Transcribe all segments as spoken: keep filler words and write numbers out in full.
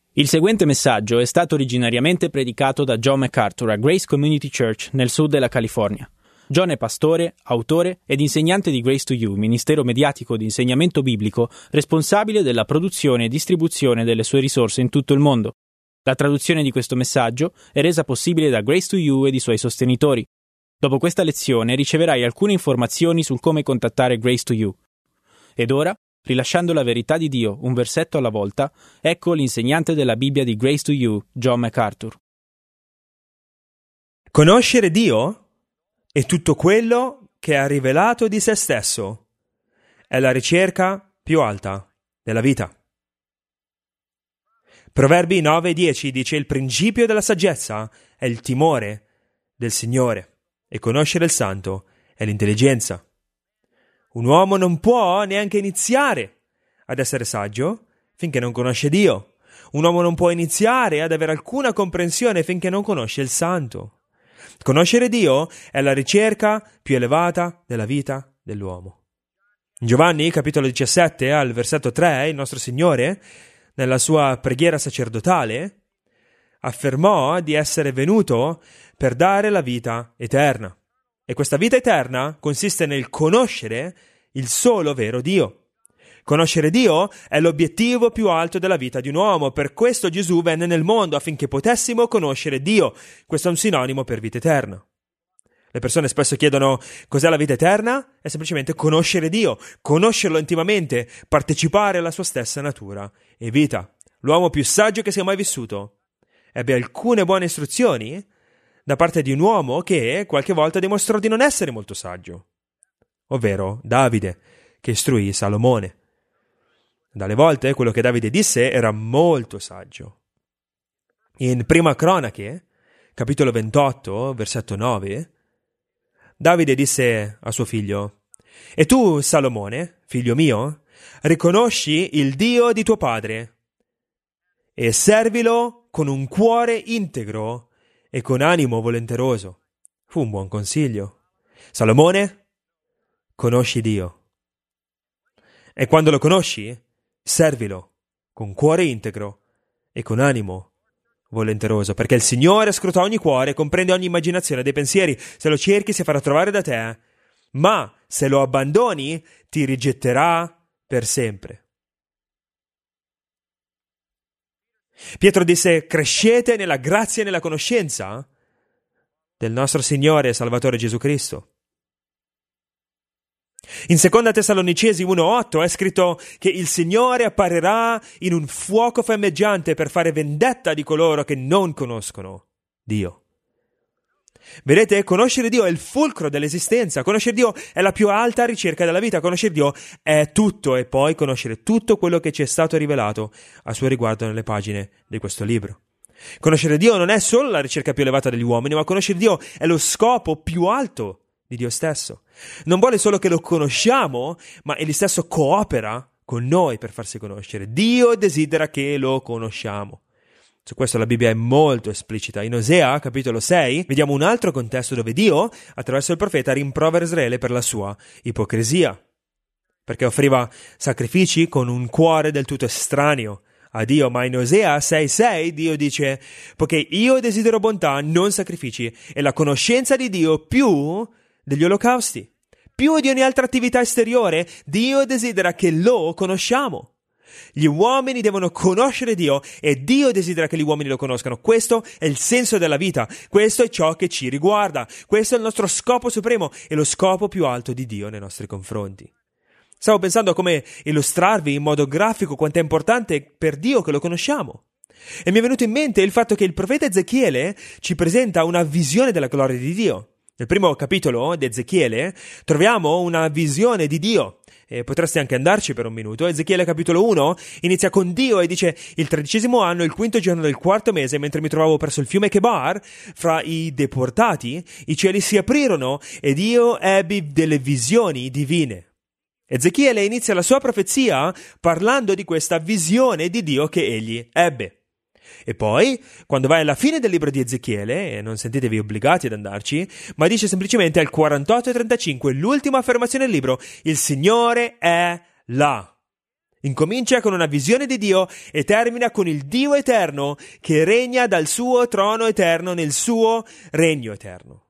Il seguente messaggio è stato originariamente predicato da John MacArthur a Grace Community Church nel sud della California. John è pastore, autore ed insegnante di Grace to You, ministero mediatico di insegnamento biblico responsabile della produzione e distribuzione delle sue risorse in tutto il mondo. La traduzione di questo messaggio è resa possibile da Grace to You ed i suoi sostenitori. Dopo questa lezione riceverai alcune informazioni sul come contattare Grace to You. Ed ora, rilasciando la verità di Dio un versetto alla volta, ecco l'insegnante della Bibbia di Grace to You, John MacArthur. Conoscere Dio è tutto quello che ha rivelato di se stesso. È la ricerca più alta della vita. Proverbi nove dieci dice: il principio della saggezza è il timore del Signore e conoscere il Santo è l'intelligenza. Un uomo non può neanche iniziare ad essere saggio finché non conosce Dio. Un uomo non può iniziare ad avere alcuna comprensione finché non conosce il Santo. Conoscere Dio è la ricerca più elevata della vita dell'uomo. In Giovanni, capitolo diciassette, al versetto tre, il nostro Signore, nella sua preghiera sacerdotale, affermò di essere venuto per dare la vita eterna. E questa vita eterna consiste nel conoscere il solo vero Dio. Conoscere Dio è l'obiettivo più alto della vita di un uomo. Per questo Gesù venne nel mondo, affinché potessimo conoscere Dio. Questo è un sinonimo per vita eterna. Le persone spesso chiedono cos'è la vita eterna? È semplicemente conoscere Dio, conoscerlo intimamente, partecipare alla sua stessa natura e vita. L'uomo più saggio che sia mai vissuto ebbe alcune buone istruzioni da parte di un uomo che qualche volta dimostrò di non essere molto saggio, ovvero Davide, che istruì Salomone. Dalle volte quello che Davide disse era molto saggio. In Prima Cronache, capitolo ventotto, versetto nove, Davide disse a suo figlio: «E tu, Salomone, figlio mio, riconosci il Dio di tuo padre e servilo con un cuore integro e con animo volenteroso». Fu un buon consiglio. Salomone, conosci Dio. E quando lo conosci, servilo con cuore integro e con animo volenteroso, perché il Signore scruta ogni cuore, comprende ogni immaginazione dei pensieri. Se lo cerchi si farà trovare da te, ma se lo abbandoni ti rigetterà per sempre. Pietro disse: crescete nella grazia e nella conoscenza del nostro Signore e Salvatore Gesù Cristo. In seconda Tessalonicesi uno otto è scritto che il Signore apparirà in un fuoco fiammeggiante per fare vendetta di coloro che non conoscono Dio. Vedete, conoscere Dio è il fulcro dell'esistenza. Conoscere Dio è la più alta ricerca della vita. Conoscere Dio è tutto, e poi conoscere tutto quello che ci è stato rivelato a suo riguardo nelle pagine di questo libro. Conoscere Dio non è solo la ricerca più elevata degli uomini, ma conoscere Dio è lo scopo più alto di Dio stesso. Non vuole solo che lo conosciamo, ma egli stesso coopera con noi per farsi conoscere. Dio desidera che lo conosciamo. Su questo la Bibbia è molto esplicita. In Osea, capitolo sei, vediamo un altro contesto dove Dio, attraverso il profeta, rimprovera Israele per la sua ipocrisia, perché offriva sacrifici con un cuore del tutto estraneo a Dio. Ma in Osea sei sei Dio dice: poiché io desidero bontà, non sacrifici, e la conoscenza di Dio più degli olocausti, più di ogni altra attività esteriore. Dio desidera che lo conosciamo. Gli uomini devono conoscere Dio e Dio desidera che gli uomini lo conoscano. Questo è il senso della vita, questo è ciò che ci riguarda, questo è il nostro scopo supremo e lo scopo più alto di Dio nei nostri confronti. Stavo pensando a come illustrarvi in modo grafico quanto è importante per Dio che lo conosciamo. E mi è venuto in mente il fatto che il profeta Ezechiele ci presenta una visione della gloria di Dio. Nel primo capitolo di Ezechiele troviamo una visione di Dio. E potresti anche andarci per un minuto. Ezechiele capitolo uno inizia con Dio e dice: il tredicesimo anno, il quinto giorno del quarto mese, mentre mi trovavo presso il fiume Chebar, fra i deportati, i cieli si aprirono ed io ebbi delle visioni divine. Ezechiele inizia la sua profezia parlando di questa visione di Dio che egli ebbe. E poi, quando vai alla fine del libro di Ezechiele, e non sentitevi obbligati ad andarci, ma dice semplicemente al quarantotto e trentacinque, l'ultima affermazione del libro: il Signore è là. Incomincia con una visione di Dio e termina con il Dio eterno che regna dal suo trono eterno nel suo regno eterno.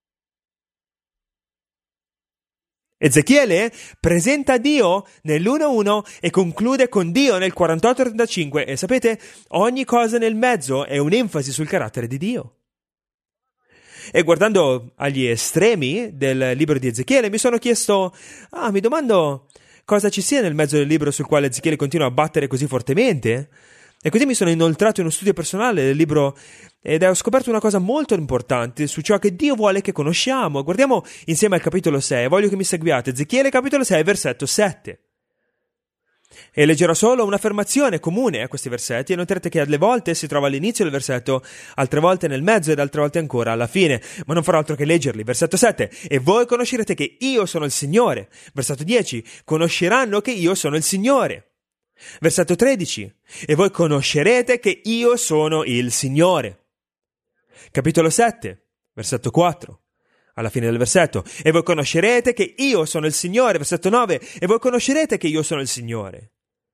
Ezechiele presenta Dio nell'uno uno e conclude con Dio nel quarantotto trentacinque e sapete, ogni cosa nel mezzo è un'enfasi sul carattere di Dio. E guardando agli estremi del libro di Ezechiele mi sono chiesto, ah, mi domando cosa ci sia nel mezzo del libro sul quale Ezechiele continua a battere così fortemente. E così mi sono inoltrato in uno studio personale del libro ed ho scoperto una cosa molto importante su ciò che Dio vuole che conosciamo. Guardiamo insieme al capitolo sei, voglio che mi seguiate. Ezechiele capitolo sei, versetto sette. E leggerò solo un'affermazione comune a questi versetti e noterete che alle volte si trova all'inizio del versetto, altre volte nel mezzo ed altre volte ancora alla fine, ma non farò altro che leggerli. Versetto sette, e voi conoscerete che io sono il Signore. Versetto dieci, conosceranno che io sono il Signore. Versetto tredici, e voi conoscerete che io sono il Signore. Capitolo sette, versetto quattro, alla fine del versetto, e voi conoscerete che io sono il Signore. Versetto nove, e voi conoscerete che io sono il Signore.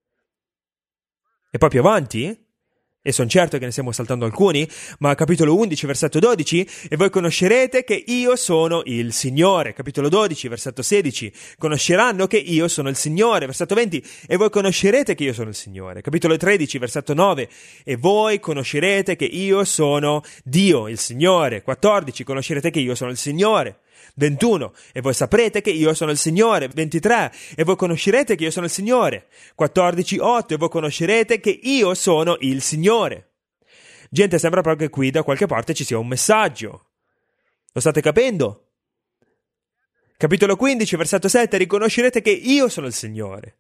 E poi più avanti, e sono certo che ne stiamo saltando alcuni, ma capitolo undici, versetto dodici, e voi conoscerete che io sono il Signore. Capitolo dodici, versetto sedici, conosceranno che io sono il Signore. Versetto venti, e voi conoscerete che io sono il Signore. Capitolo tredici, versetto nove, e voi conoscerete che io sono Dio, il Signore. quattordici, conoscerete che io sono il Signore. ventuno, e voi saprete che io sono il Signore. ventitré, e voi conoscerete che io sono il Signore. quattordici, otto, e voi conoscerete che io sono il Signore. Gente, sembra proprio che qui da qualche parte ci sia un messaggio. Lo state capendo? Capitolo quindici, versetto sette, riconoscerete che io sono il Signore.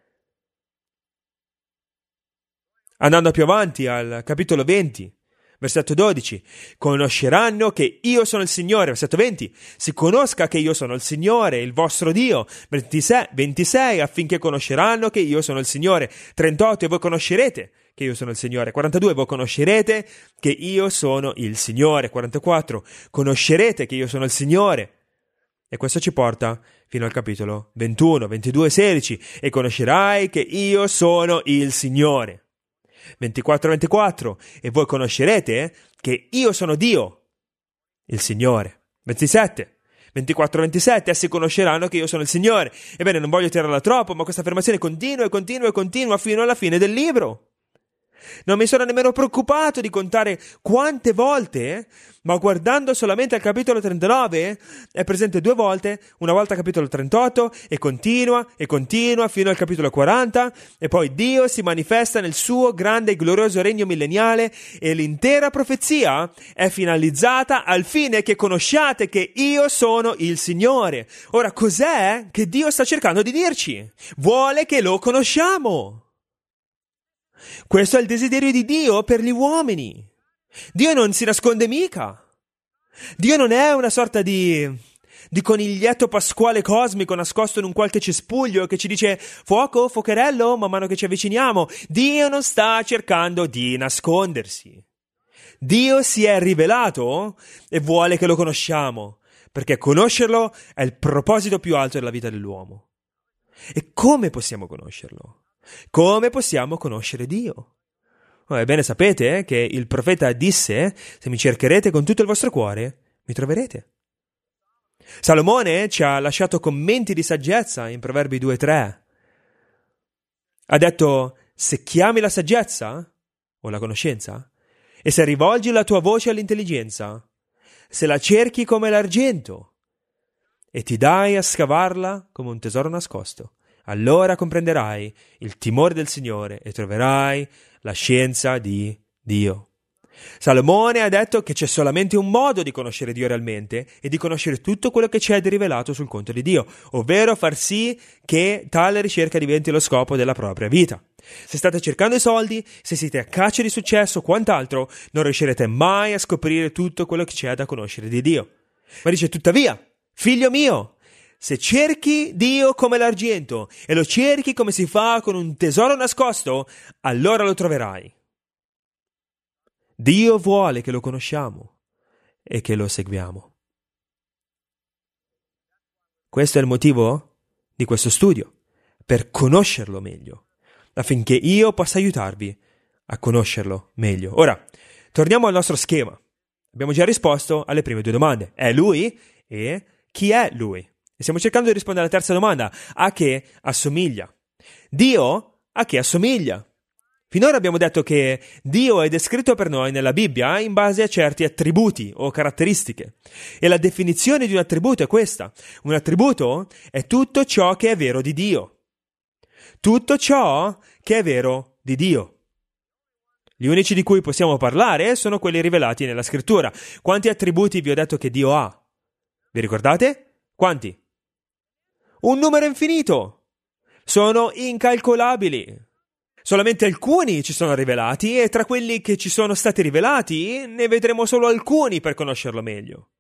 Andando più avanti al capitolo venti, versetto dodici, conosceranno che io sono il Signore. Versetto venti, si conosca che io sono il Signore, il vostro Dio. ventisei, ventisei, affinché conosceranno che io sono il Signore. trentotto, e voi conoscerete che io sono il Signore. quarantadue, voi conoscerete che io sono il Signore. quarantaquattro, conoscerete che io sono il Signore. E questo ci porta fino al capitolo ventuno, ventidue, sedici, e conoscerai che io sono il Signore. ventiquattro ventiquattro, e voi conoscerete che io sono Dio, il Signore. ventisette, ventiquattro ventisette, essi conosceranno che io sono il Signore. Ebbene, non voglio tirarla troppo, ma questa affermazione continua e continua e continua fino alla fine del libro. Non mi sono nemmeno preoccupato di contare quante volte, ma guardando solamente al capitolo trentanove è presente due volte, una volta al capitolo trentotto, e continua e continua fino al capitolo quaranta, e poi Dio si manifesta nel suo grande e glorioso regno millenniale e l'intera profezia è finalizzata al fine che conosciate che io sono il Signore. Ora, cos'è che Dio sta cercando di dirci? Vuole che lo conosciamo. Questo è il desiderio di Dio per gli uomini. Dio non si nasconde mica. Dio non è una sorta di, di coniglietto pasquale cosmico nascosto in un qualche cespuglio che ci dice fuoco, fuocherello, man mano che ci avviciniamo. Dio non sta cercando di nascondersi. Dio si è rivelato e vuole che lo conosciamo, perché conoscerlo è il proposito più alto della vita dell'uomo. E come possiamo conoscerlo? Come possiamo conoscere Dio? Oh, ebbene, sapete eh, che il profeta disse: se mi cercherete con tutto il vostro cuore, mi troverete. Salomone ci ha lasciato commenti di saggezza in Proverbi due tre. Ha detto: se chiami la saggezza, o la conoscenza, e se rivolgi la tua voce all'intelligenza, se la cerchi come l'argento, e ti dai a scavarla come un tesoro nascosto, allora comprenderai il timore del Signore e troverai la scienza di Dio. Salomone ha detto che c'è solamente un modo di conoscere Dio realmente e di conoscere tutto quello che ci è rivelato sul conto di Dio, ovvero far sì che tale ricerca diventi lo scopo della propria vita. Se state cercando i soldi, se siete a caccia di successo o quant'altro, non riuscirete mai a scoprire tutto quello che c'è da conoscere di Dio. Ma dice: tuttavia, figlio mio, se cerchi Dio come l'argento e lo cerchi come si fa con un tesoro nascosto, allora lo troverai. Dio vuole che lo conosciamo e che lo seguiamo. Questo è il motivo di questo studio, per conoscerlo meglio. affinché io possa aiutarvi a conoscerlo meglio. Ora, torniamo al nostro schema. Abbiamo già risposto alle prime due domande. È Lui? E chi è Lui? E stiamo cercando di rispondere alla terza domanda. A che assomiglia? Dio a che assomiglia? Finora abbiamo detto che Dio è descritto per noi nella Bibbia in base a certi attributi o caratteristiche. E la definizione di un attributo è questa. Un attributo è tutto ciò che è vero di Dio. Tutto ciò che è vero di Dio. Gli unici di cui possiamo parlare sono quelli rivelati nella Scrittura. Quanti attributi vi ho detto che Dio ha? Vi ricordate? Quanti? Un numero infinito. Sono incalcolabili. Solamente alcuni ci sono rivelati e tra quelli che ci sono stati rivelati ne vedremo solo alcuni per conoscerlo meglio.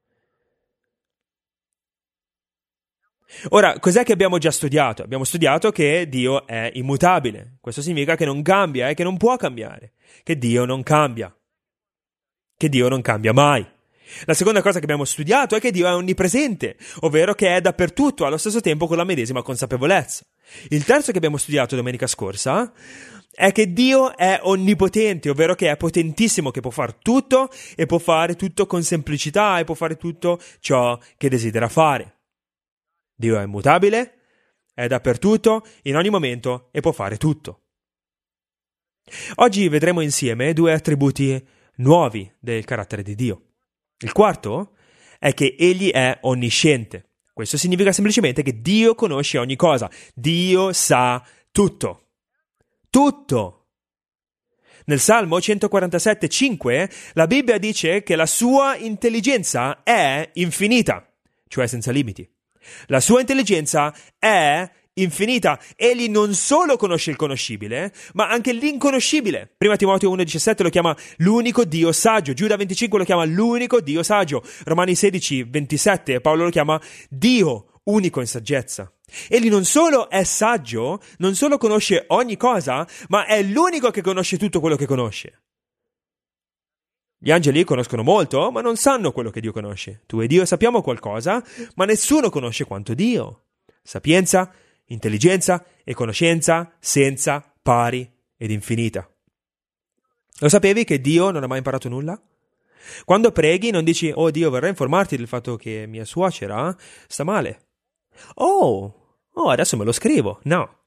Ora, cos'è che abbiamo già studiato? Abbiamo studiato che Dio è immutabile. Questo significa che non cambia e che non può cambiare. Che Dio non cambia. Che Dio non cambia mai. La seconda cosa che abbiamo studiato è che Dio è onnipresente, ovvero che è dappertutto allo stesso tempo con la medesima consapevolezza. Il terzo che abbiamo studiato domenica scorsa è che Dio è onnipotente, ovvero che è potentissimo, che può fare tutto e può fare tutto con semplicità e può fare tutto ciò che desidera fare. Dio è immutabile, è dappertutto, in ogni momento e può fare tutto. Oggi vedremo insieme due attributi nuovi del carattere di Dio. Il quarto è che Egli è onnisciente. Questo significa semplicemente che Dio conosce ogni cosa. Dio sa tutto. Tutto. Nel Salmo centoquarantasette cinque la Bibbia dice che la sua intelligenza è infinita, cioè senza limiti. La sua intelligenza è infinita. Egli non solo conosce il conoscibile, ma anche l'inconoscibile. Prima Timoteo uno diciassette lo chiama l'unico Dio saggio. Giuda venticinque lo chiama l'unico Dio saggio. Romani sedici ventisette Paolo lo chiama Dio unico in saggezza. Egli non solo è saggio, non solo conosce ogni cosa, ma è l'unico che conosce tutto quello che conosce. Gli angeli conoscono molto, ma non sanno quello che Dio conosce. Tu e Dio sappiamo qualcosa, ma nessuno conosce quanto Dio. Sapienza, intelligenza e conoscenza senza pari ed infinita. Lo sapevi che Dio non ha mai imparato nulla? Quando preghi non dici, oh Dio, vorrei informarti del fatto che mia suocera sta male. Oh, oh, adesso me lo scrivo. No.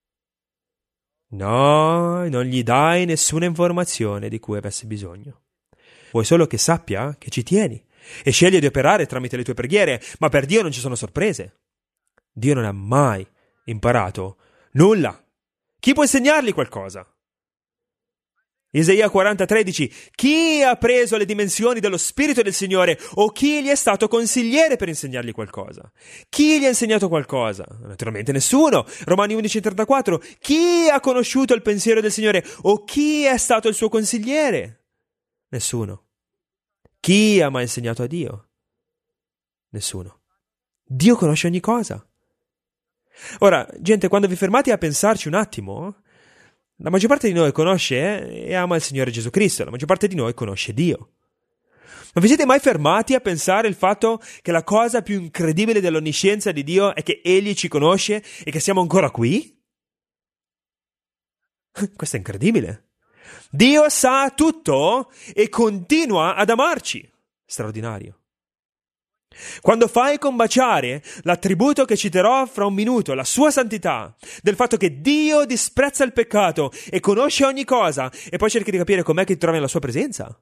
No, non gli dai nessuna informazione di cui avesse bisogno. Vuoi solo che sappia che ci tieni e sceglie di operare tramite le tue preghiere, ma per Dio non ci sono sorprese. Dio non ha mai imparato nulla. Chi può insegnargli qualcosa? Isaia quaranta tredici. Chi ha preso le dimensioni dello Spirito del Signore o chi gli è stato consigliere per insegnargli qualcosa? Chi gli ha insegnato qualcosa? Naturalmente nessuno. Romani undici trentaquattro. Chi ha conosciuto il pensiero del Signore o chi è stato il suo consigliere? Nessuno. Chi ha mai insegnato a Dio? Nessuno. Dio conosce ogni cosa. Ora, gente, quando vi fermate a pensarci un attimo, la maggior parte di noi conosce e ama il Signore Gesù Cristo, la maggior parte di noi conosce Dio. Ma vi siete mai fermati a pensare il fatto che la cosa più incredibile dell'onniscienza di Dio è che Egli ci conosce e che siamo ancora qui? Questo è incredibile. Dio sa tutto e continua ad amarci. Straordinario. Quando fai combaciare l'attributo che citerò fra un minuto, la sua santità, del fatto che Dio disprezza il peccato e conosce ogni cosa, e poi cerchi di capire com'è che ti trovi nella sua presenza,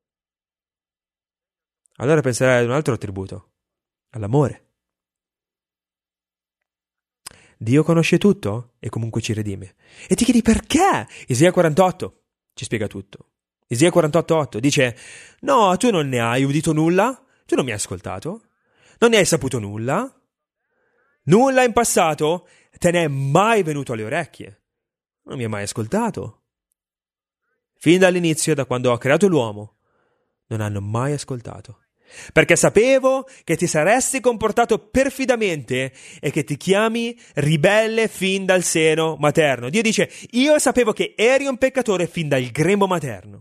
allora penserai ad un altro attributo, all'amore. Dio conosce tutto e comunque ci redime. E ti chiedi perché? Isaia quarantotto ci spiega tutto. Isaia quarantotto otto dice: no, tu non ne hai udito nulla? Tu non mi hai ascoltato? Non ne hai saputo nulla? Nulla in passato te ne è mai venuto alle orecchie? Non mi hai mai ascoltato? Fin dall'inizio, da quando ho creato l'uomo, non hanno mai ascoltato. Perché sapevo che ti saresti comportato perfidamente e che ti chiami ribelle fin dal seno materno. Dio dice: io sapevo che eri un peccatore fin dal grembo materno.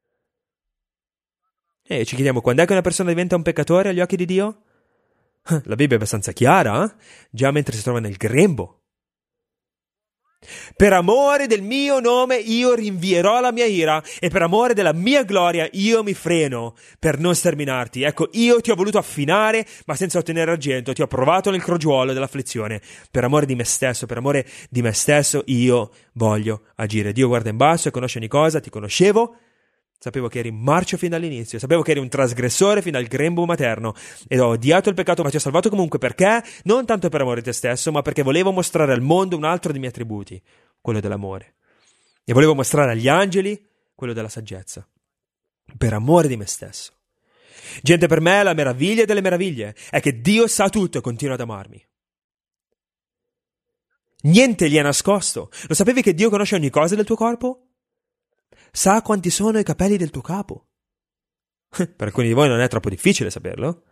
E ci chiediamo, quando è che una persona diventa un peccatore agli occhi di Dio? La Bibbia è abbastanza chiara, eh? Già mentre si trova nel grembo. Per amore del mio nome io rinvierò la mia ira e per amore della mia gloria io mi freno per non sterminarti. Ecco, io ti ho voluto affinare, ma senza ottenere argento, ti ho provato nel crogiuolo dell'afflizione. Per amore di me stesso, per amore di me stesso io voglio agire. Dio guarda in basso e conosce ogni cosa, ti conoscevo, sapevo che eri marcio fin dall'inizio, sapevo che eri un trasgressore fin dal grembo materno ed ho odiato il peccato, ma ti ho salvato comunque perché? Non tanto per amore di te stesso, ma perché volevo mostrare al mondo un altro dei miei attributi, quello dell'amore. E volevo mostrare agli angeli quello della saggezza, per amore di me stesso. Gente, per me la meraviglia delle meraviglie è che Dio sa tutto e continua ad amarmi. Niente gli è nascosto. Lo sapevi che Dio conosce ogni cosa del tuo corpo? Sa quanti sono i capelli del tuo capo. Per alcuni di voi non è troppo difficile saperlo.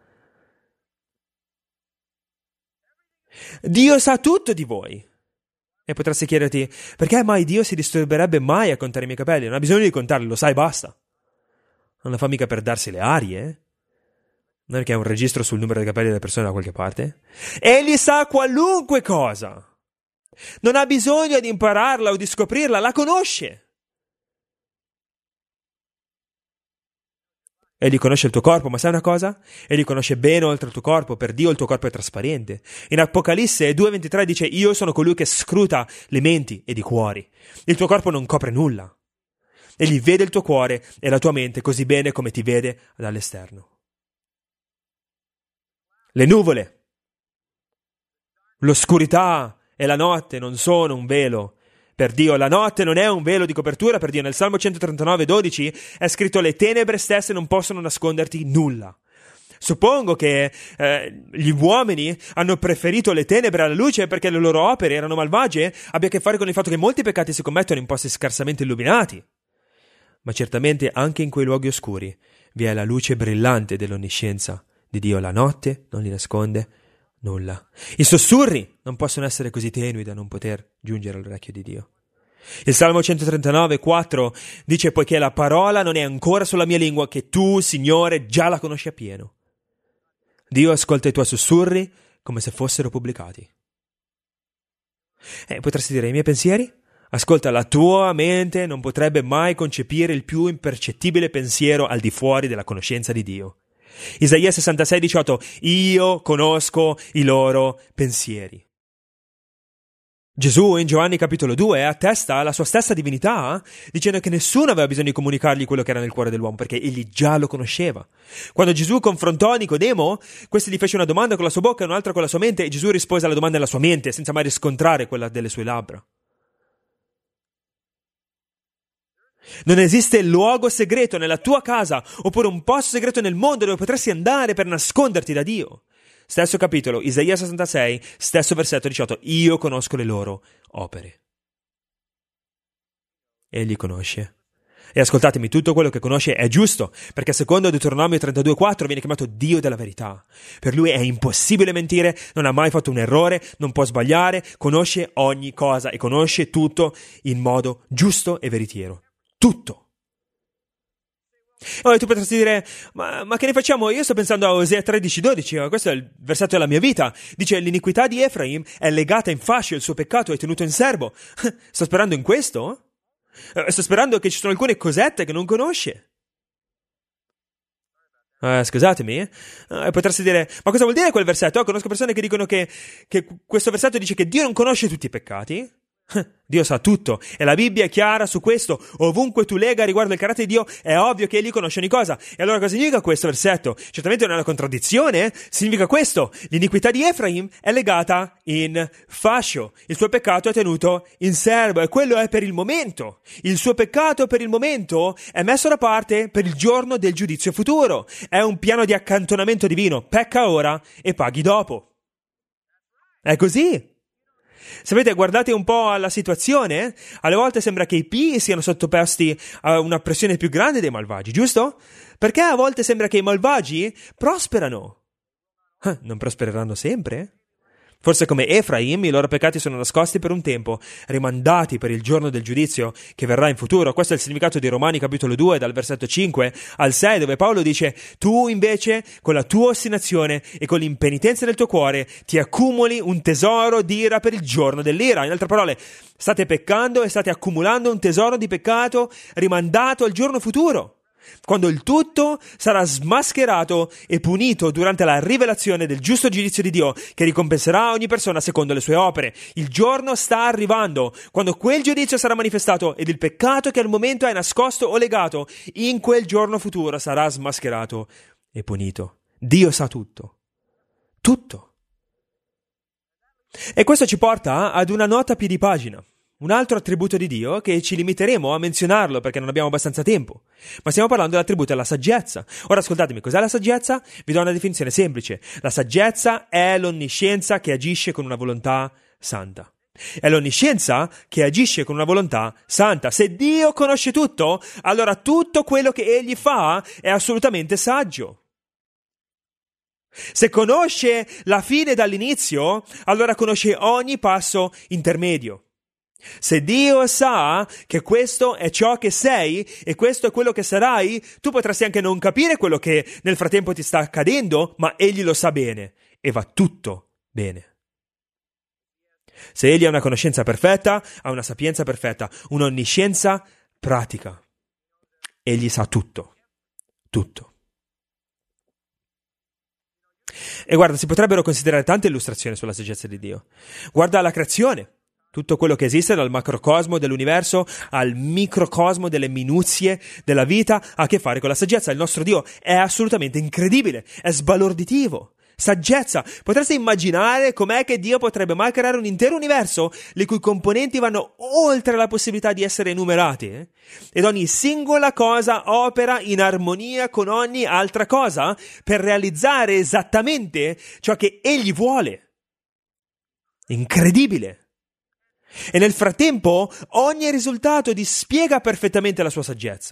Dio sa tutto di voi. E potresti chiederti, perché mai Dio si disturberebbe mai a contare i miei capelli? Non ha bisogno di contarli, lo sai, basta. Non lo fa mica per darsi le arie, eh? Non è che ha un registro sul numero dei capelli delle persone da qualche parte? Egli sa qualunque cosa. Non ha bisogno di impararla o di scoprirla, la conosce. Egli conosce il tuo corpo, ma sai una cosa? Egli conosce bene oltre il tuo corpo, per Dio il tuo corpo è trasparente. In Apocalisse due ventitré dice, io sono colui che scruta le menti ed i cuori. Il tuo corpo non copre nulla. Egli vede il tuo cuore e la tua mente così bene come ti vede dall'esterno. Le nuvole, l'oscurità e la notte non sono un velo. Per Dio la notte non è un velo di copertura, per Dio nel Salmo centotrentanove dodici è scritto le tenebre stesse non possono nasconderti nulla. Suppongo che eh, gli uomini hanno preferito le tenebre alla luce perché le loro opere erano malvagie, abbia a che fare con il fatto che molti peccati si commettono in posti scarsamente illuminati. Ma certamente anche in quei luoghi oscuri vi è la luce brillante dell'onniscienza di Dio. La notte non li nasconde nulla. I sussurri non possono essere così tenui da non poter giungere all'orecchio di Dio. Il Salmo centotrentanove quattro dice, poiché la parola non è ancora sulla mia lingua, che tu, Signore, già la conosci appieno. Dio ascolta i tuoi sussurri come se fossero pubblicati. E potresti dire, i miei pensieri? Ascolta, la tua mente non potrebbe mai concepire il più impercettibile pensiero al di fuori della conoscenza di Dio. Isaia sessantasei diciotto, io conosco i loro pensieri. Gesù in Giovanni capitolo due attesta la sua stessa divinità dicendo che nessuno aveva bisogno di comunicargli quello che era nel cuore dell'uomo perché egli già lo conosceva. Quando Gesù confrontò Nicodemo, questi gli fece una domanda con la sua bocca e un'altra con la sua mente e Gesù rispose alla domanda nella sua mente senza mai riscontrare quella delle sue labbra. Non esiste luogo segreto nella tua casa oppure un posto segreto nel mondo dove potresti andare per nasconderti da Dio. Stesso capitolo, Isaia sessantasei, stesso versetto diciotto, io conosco le loro opere. Egli conosce. E ascoltatemi, tutto quello che conosce è giusto, perché secondo Deuteronomio trentadue quattro viene chiamato Dio della verità. Per lui è impossibile mentire, non ha mai fatto un errore, non può sbagliare, conosce ogni cosa e conosce tutto in modo giusto e veritiero. Tutto. Ora tu potresti dire, ma, ma che ne facciamo? Io sto pensando a Osea tredici dodici, questo è il versetto della mia vita. Dice, l'iniquità di Efraim è legata in fascio, il suo peccato è tenuto in serbo. Sto sperando in questo? Sto sperando che ci sono alcune cosette che non conosce. Eh, scusatemi, eh, potresti dire, ma cosa vuol dire quel versetto? Oh, conosco persone che dicono che, che questo versetto dice che Dio non conosce tutti i peccati. Dio sa tutto e la Bibbia è chiara su questo. Ovunque tu lega riguardo il carattere di Dio è ovvio che egli conosce ogni cosa. E allora cosa significa questo versetto? Certamente non è una contraddizione, significa questo: l'iniquità di Efraim è legata in fascio, il suo peccato è tenuto in serbo e quello è per il momento. Il suo peccato per il momento è messo da parte per il giorno del giudizio futuro. È un piano di accantonamento divino: pecca ora e paghi dopo. È così. Sapete, guardate un po' alla situazione, alle volte sembra che i pii siano sottoposti a una pressione più grande dei malvagi, giusto? Perché a volte sembra che i malvagi prosperano. Non prospereranno sempre? Forse come Efraim i loro peccati sono nascosti per un tempo, rimandati per il giorno del giudizio che verrà in futuro. Questo è il significato di Romani capitolo due, dal versetto cinque al sei, dove Paolo dice: tu invece con la tua ostinazione e con l'impenitenza del tuo cuore ti accumuli un tesoro di ira per il giorno dell'ira. In altre parole, state peccando e state accumulando un tesoro di peccato rimandato al giorno futuro, quando il tutto sarà smascherato e punito durante la rivelazione del giusto giudizio di Dio, che ricompenserà ogni persona secondo le sue opere. Il giorno sta arrivando, quando quel giudizio sarà manifestato ed il peccato che al momento è nascosto o legato, in quel giorno futuro sarà smascherato e punito. Dio sa tutto. Tutto. E questo ci porta ad una nota a piedi pagina. Un altro attributo di Dio che ci limiteremo a menzionarlo perché non abbiamo abbastanza tempo. Ma stiamo parlando dell'attributo della saggezza. Ora ascoltatemi, cos'è la saggezza? Vi do una definizione semplice. La saggezza è l'onniscienza che agisce con una volontà santa. È l'onniscienza che agisce con una volontà santa. Se Dio conosce tutto, allora tutto quello che Egli fa è assolutamente saggio. Se conosce la fine dall'inizio, allora conosce ogni passo intermedio. Se Dio sa che questo è ciò che sei e questo è quello che sarai, tu potresti anche non capire quello che nel frattempo ti sta accadendo, ma Egli lo sa bene e va tutto bene. Se Egli ha una conoscenza perfetta, ha una sapienza perfetta, un'onniscienza pratica. Egli sa tutto, tutto. E guarda, si potrebbero considerare tante illustrazioni sulla saggezza di Dio. Guarda la creazione. Tutto quello che esiste, dal macrocosmo dell'universo al microcosmo delle minuzie della vita, ha a che fare con la saggezza. Il nostro Dio è assolutamente incredibile, è sbalorditivo. Saggezza. Potreste immaginare com'è che Dio potrebbe mai creare un intero universo le cui componenti vanno oltre la possibilità di essere enumerati, eh? Ed ogni singola cosa opera in armonia con ogni altra cosa per realizzare esattamente ciò che Egli vuole. Incredibile. E nel frattempo ogni risultato dispiega perfettamente la sua saggezza.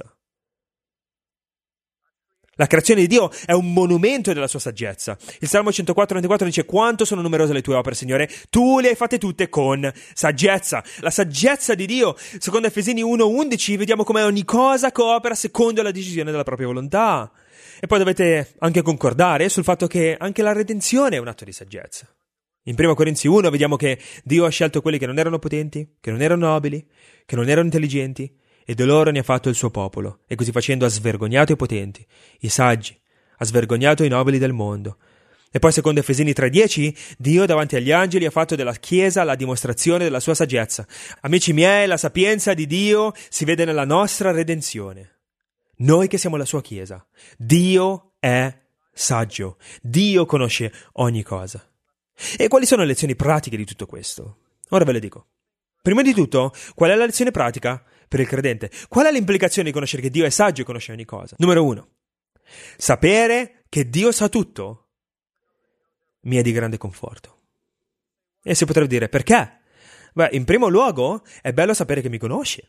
La creazione di Dio è un monumento della sua saggezza. Il Salmo centoquattro ventiquattro dice: quanto sono numerose le tue opere, Signore, tu le hai fatte tutte con saggezza. La saggezza di Dio, secondo Efesini uno undici, vediamo come ogni cosa coopera secondo la decisione della propria volontà. E poi dovete anche concordare sul fatto che anche la redenzione è un atto di saggezza. In primo Corinzi uno vediamo che Dio ha scelto quelli che non erano potenti, che non erano nobili, che non erano intelligenti, e di loro ne ha fatto il suo popolo, e così facendo ha svergognato i potenti, i saggi, ha svergognato i nobili del mondo. E poi secondo Efesini tre dieci, Dio davanti agli angeli ha fatto della Chiesa la dimostrazione della sua saggezza. Amici miei, la sapienza di Dio si vede nella nostra redenzione. Noi che siamo la sua Chiesa. Dio è saggio. Dio conosce ogni cosa. E quali sono le lezioni pratiche di tutto questo? Ora ve le dico. Prima di tutto, qual è la lezione pratica per il credente? Qual è l'implicazione di conoscere che Dio è saggio e conosce ogni cosa? Numero uno. Sapere che Dio sa tutto mi è di grande conforto. E si potrebbe dire, perché? Beh, in primo luogo è bello sapere che mi conosce.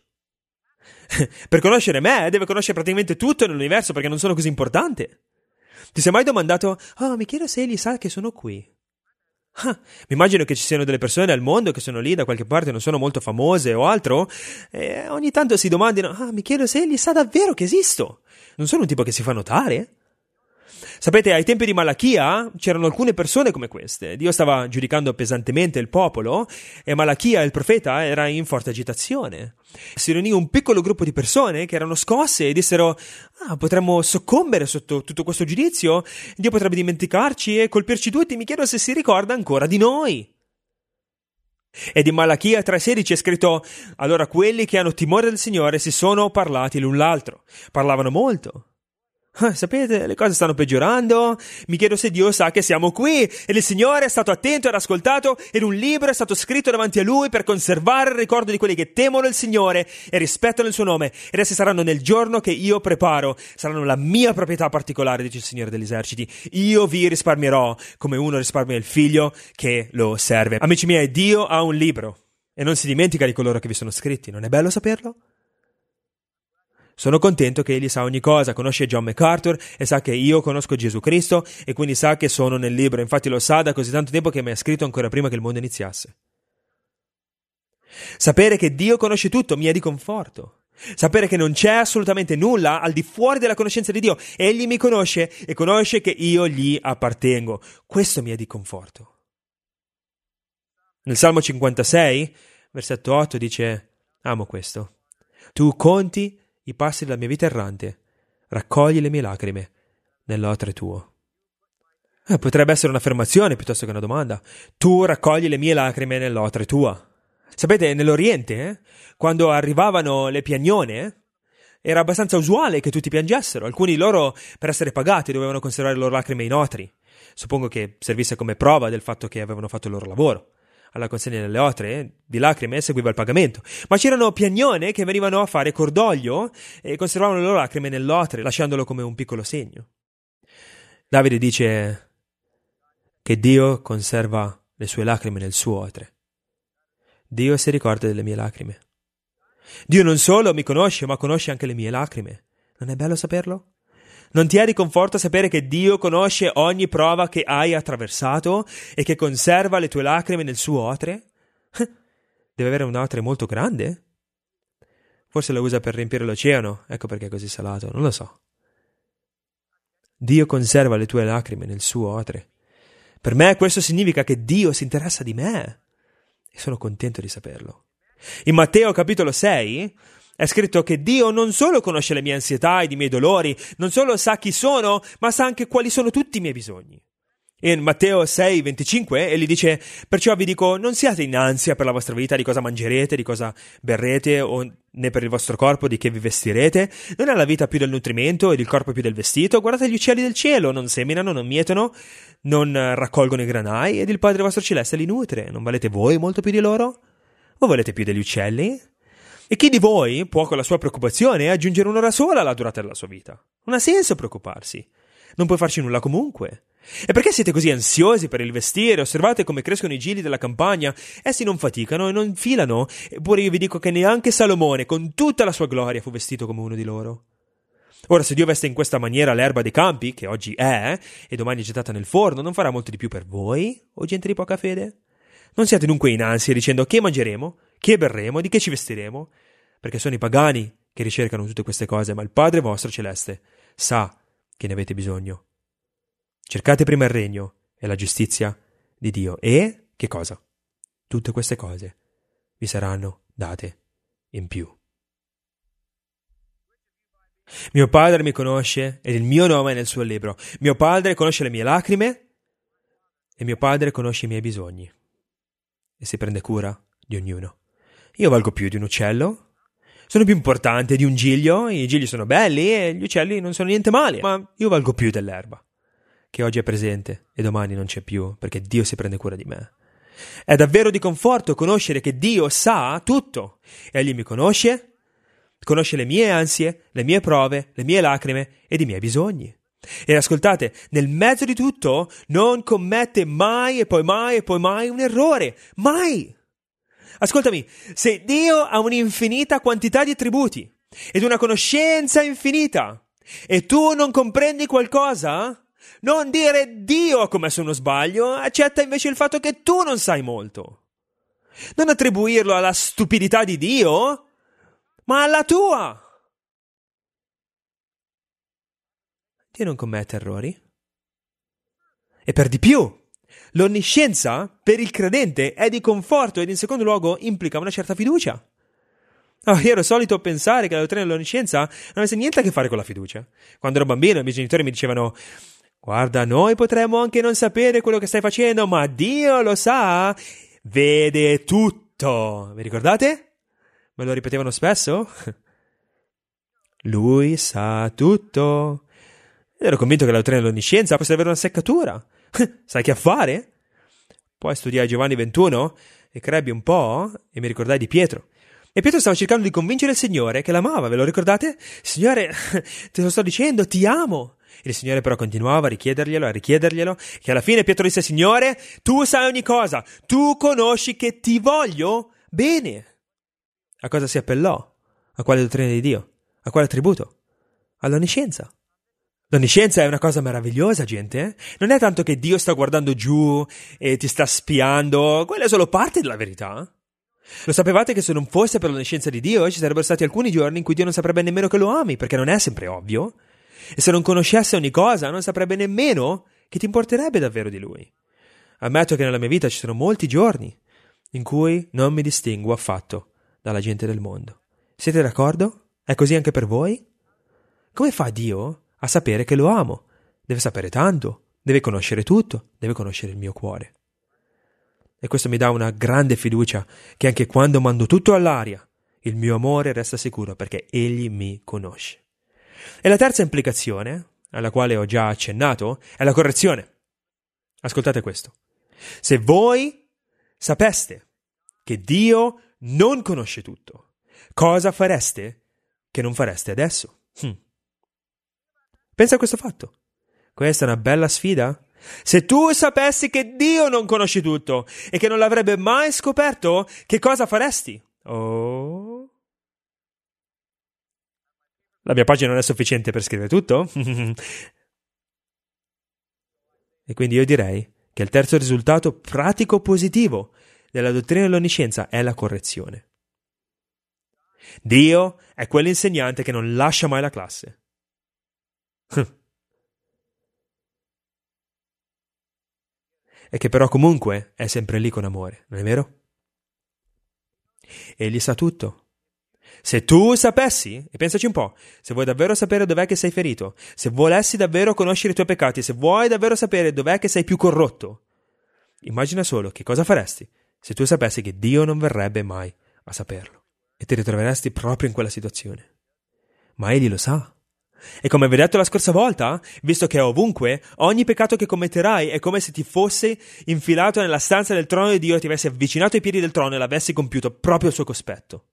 Per conoscere me deve conoscere praticamente tutto nell'universo, perché non sono così importante. Ti sei mai domandato, oh, mi chiedo se egli sa che sono qui? Ah, mi immagino che ci siano delle persone al mondo che sono lì da qualche parte, non sono molto famose o altro, e ogni tanto si domandino, ah, mi chiedo se egli sa davvero che esisto. Non sono un tipo che si fa notare? Sapete, ai tempi di Malachia c'erano alcune persone come queste. Dio stava giudicando pesantemente il popolo e Malachia, il profeta, era in forte agitazione. Si riunì un piccolo gruppo di persone che erano scosse e dissero, ah, potremmo soccombere sotto tutto questo giudizio, Dio potrebbe dimenticarci e colpirci tutti, mi chiedo se si ricorda ancora di noi. Ed in Malachia tre sedici è scritto, allora quelli che hanno timore del Signore si sono parlati l'un l'altro, parlavano molto. Ah, sapete, le cose stanno peggiorando, mi chiedo se Dio sa che siamo qui, ed il Signore è stato attento ed ascoltato, ed un libro è stato scritto davanti a Lui per conservare il ricordo di quelli che temono il Signore e rispettano il suo nome, ed essi saranno nel giorno che io preparo, saranno la mia proprietà particolare, dice il Signore degli eserciti, io vi risparmierò come uno risparmia il figlio che lo serve. Amici miei, Dio ha un libro, e non si dimentica di coloro che vi sono scritti, non è bello saperlo? Sono contento che egli sa ogni cosa, conosce John MacArthur e sa che io conosco Gesù Cristo e quindi sa che sono nel libro. Infatti lo sa da così tanto tempo che mi ha scritto ancora prima che il mondo iniziasse. Sapere che Dio conosce tutto mi è di conforto. Sapere che non c'è assolutamente nulla al di fuori della conoscenza di Dio. Egli mi conosce e conosce che io gli appartengo. Questo mi è di conforto. Nel Salmo cinquantasei, versetto otto, dice: amo questo. Tu conti i passi della mia vita errante, raccogli le mie lacrime nell'otre tuo. Eh, potrebbe essere un'affermazione piuttosto che una domanda. Tu raccogli le mie lacrime nell'otre tua. Sapete, nell'Oriente, eh, quando arrivavano le piagnone, era abbastanza usuale che tutti piangessero. Alcuni di loro, per essere pagati, dovevano conservare le loro lacrime in otri. Suppongo che servisse come prova del fatto che avevano fatto il loro lavoro. Alla consegna delle otre di lacrime seguiva il pagamento. Ma c'erano piagnone che venivano a fare cordoglio e conservavano le loro lacrime nell'otre, lasciandolo come un piccolo segno. Davide dice che Dio conserva le sue lacrime nel suo otre. Dio si ricorda delle mie lacrime. Dio non solo mi conosce, ma conosce anche le mie lacrime. Non è bello saperlo? Non ti è di conforto sapere che Dio conosce ogni prova che hai attraversato e che conserva le tue lacrime nel suo otre? Deve avere un otre molto grande? Forse lo usa per riempire l'oceano, ecco perché è così salato, non lo so. Dio conserva le tue lacrime nel suo otre. Per me questo significa che Dio si interessa di me e sono contento di saperlo. In Matteo capitolo sei è scritto che Dio non solo conosce le mie ansietà ed i miei dolori, non solo sa chi sono, ma sa anche quali sono tutti i miei bisogni. In Matteo sei venticinque egli dice: perciò vi dico, non siate in ansia per la vostra vita, di cosa mangerete, di cosa berrete, o né per il vostro corpo, di che vi vestirete. Non è la vita più del nutrimento ed il corpo più del vestito? Guardate gli uccelli del cielo, non seminano, non mietono, non raccolgono i granai, ed il Padre vostro celeste li nutre. Non valete voi molto più di loro? O volete più degli uccelli? E chi di voi può con la sua preoccupazione aggiungere un'ora sola alla durata della sua vita? Non ha senso preoccuparsi. Non puoi farci nulla comunque. E perché siete così ansiosi per il vestire? Osservate come crescono i gigli della campagna. Essi non faticano e non filano. Eppure io vi dico che neanche Salomone, con tutta la sua gloria, fu vestito come uno di loro. Ora, se Dio veste in questa maniera l'erba dei campi, che oggi è, e domani è gettata nel forno, non farà molto di più per voi, o gente di poca fede? Non siate dunque in ansia dicendo: che mangeremo, che berremo, di che ci vestiremo? Perché sono i pagani che ricercano tutte queste cose, ma il Padre vostro celeste sa che ne avete bisogno. Cercate prima il regno e la giustizia di Dio e, che cosa? Tutte queste cose vi saranno date in più. Mio Padre mi conosce ed il mio nome è nel suo libro. Mio Padre conosce le mie lacrime e mio Padre conosce i miei bisogni e si prende cura di ognuno. Io valgo più di un uccello? Sono più importante di un giglio? I gigli sono belli e gli uccelli non sono niente male, ma io valgo più dell'erba, che oggi è presente e domani non c'è più, perché Dio si prende cura di me. È davvero di conforto conoscere che Dio sa tutto. Egli mi conosce, conosce le mie ansie, le mie prove, le mie lacrime ed i miei bisogni. E ascoltate, nel mezzo di tutto non commette mai e poi mai e poi mai un errore. Mai! Ascoltami, se Dio ha un'infinita quantità di attributi ed una conoscenza infinita e tu non comprendi qualcosa, non dire Dio ha commesso uno sbaglio, accetta invece il fatto che tu non sai molto. Non attribuirlo alla stupidità di Dio, ma alla tua. Dio non commette errori. E per di più, l'onniscienza per il credente è di conforto ed in secondo luogo implica una certa fiducia. Oh, io ero solito pensare che la dottrina dell'onniscienza non avesse niente a che fare con la fiducia. Quando ero bambino i miei genitori mi dicevano: guarda, noi potremmo anche non sapere quello che stai facendo, ma Dio lo sa, vede tutto. Vi ricordate? Me lo ripetevano spesso? Lui sa tutto. Ero convinto che la dottrina dell'onniscienza fosse avere una seccatura. Sai che affare? Poi studiai Giovanni ventuno e crebbi un po' e mi ricordai di Pietro. E Pietro stava cercando di convincere il Signore che l'amava, ve lo ricordate? Signore, te lo sto dicendo, ti amo. Il Signore però continuava a richiederglielo, a richiederglielo, che alla fine Pietro disse: Signore, tu sai ogni cosa, tu conosci che ti voglio bene. A cosa si appellò? A quale dottrina di Dio? A quale attributo? All'onniscienza. L'onniscienza è una cosa meravigliosa, gente. Non è tanto che Dio sta guardando giù e ti sta spiando. Quella è solo parte della verità. Lo sapevate che se non fosse per l'onniscienza di Dio ci sarebbero stati alcuni giorni in cui Dio non saprebbe nemmeno che lo ami, perché non è sempre ovvio. E se non conoscesse ogni cosa non saprebbe nemmeno che ti importerebbe davvero di Lui. Ammetto che nella mia vita ci sono molti giorni in cui non mi distinguo affatto dalla gente del mondo. Siete d'accordo? È così anche per voi? Come fa Dio a sapere che lo amo? Deve sapere tanto, deve conoscere tutto, deve conoscere il mio cuore. E questo mi dà una grande fiducia che anche quando mando tutto all'aria, il mio amore resta sicuro perché Egli mi conosce. E la terza implicazione, alla quale ho già accennato, è la correzione. Ascoltate questo. Se voi sapeste che Dio non conosce tutto, cosa fareste che non fareste adesso? Hm. Pensa a questo fatto. Questa è una bella sfida. Se tu sapessi che Dio non conosce tutto e che non l'avrebbe mai scoperto, che cosa faresti? Oh. La mia pagina non è sufficiente per scrivere tutto? E quindi io direi che il terzo risultato pratico positivo della dottrina dell'onniscienza è la correzione. Dio è quell'insegnante che non lascia mai la classe. E che però comunque è sempre lì con amore, non è vero? Egli sa tutto. Se tu sapessi, e pensaci un po', se vuoi davvero sapere dov'è che sei ferito, se volessi davvero conoscere i tuoi peccati, se vuoi davvero sapere dov'è che sei più corrotto, immagina solo che cosa faresti se tu sapessi che Dio non verrebbe mai a saperlo e ti ritroveresti proprio in quella situazione. Ma Egli lo sa. E come vi ho detto la scorsa volta, visto che è ovunque, ogni peccato che commetterai è come se ti fosse infilato nella stanza del trono di Dio e ti avessi avvicinato ai piedi del trono e l'avessi compiuto proprio al suo cospetto.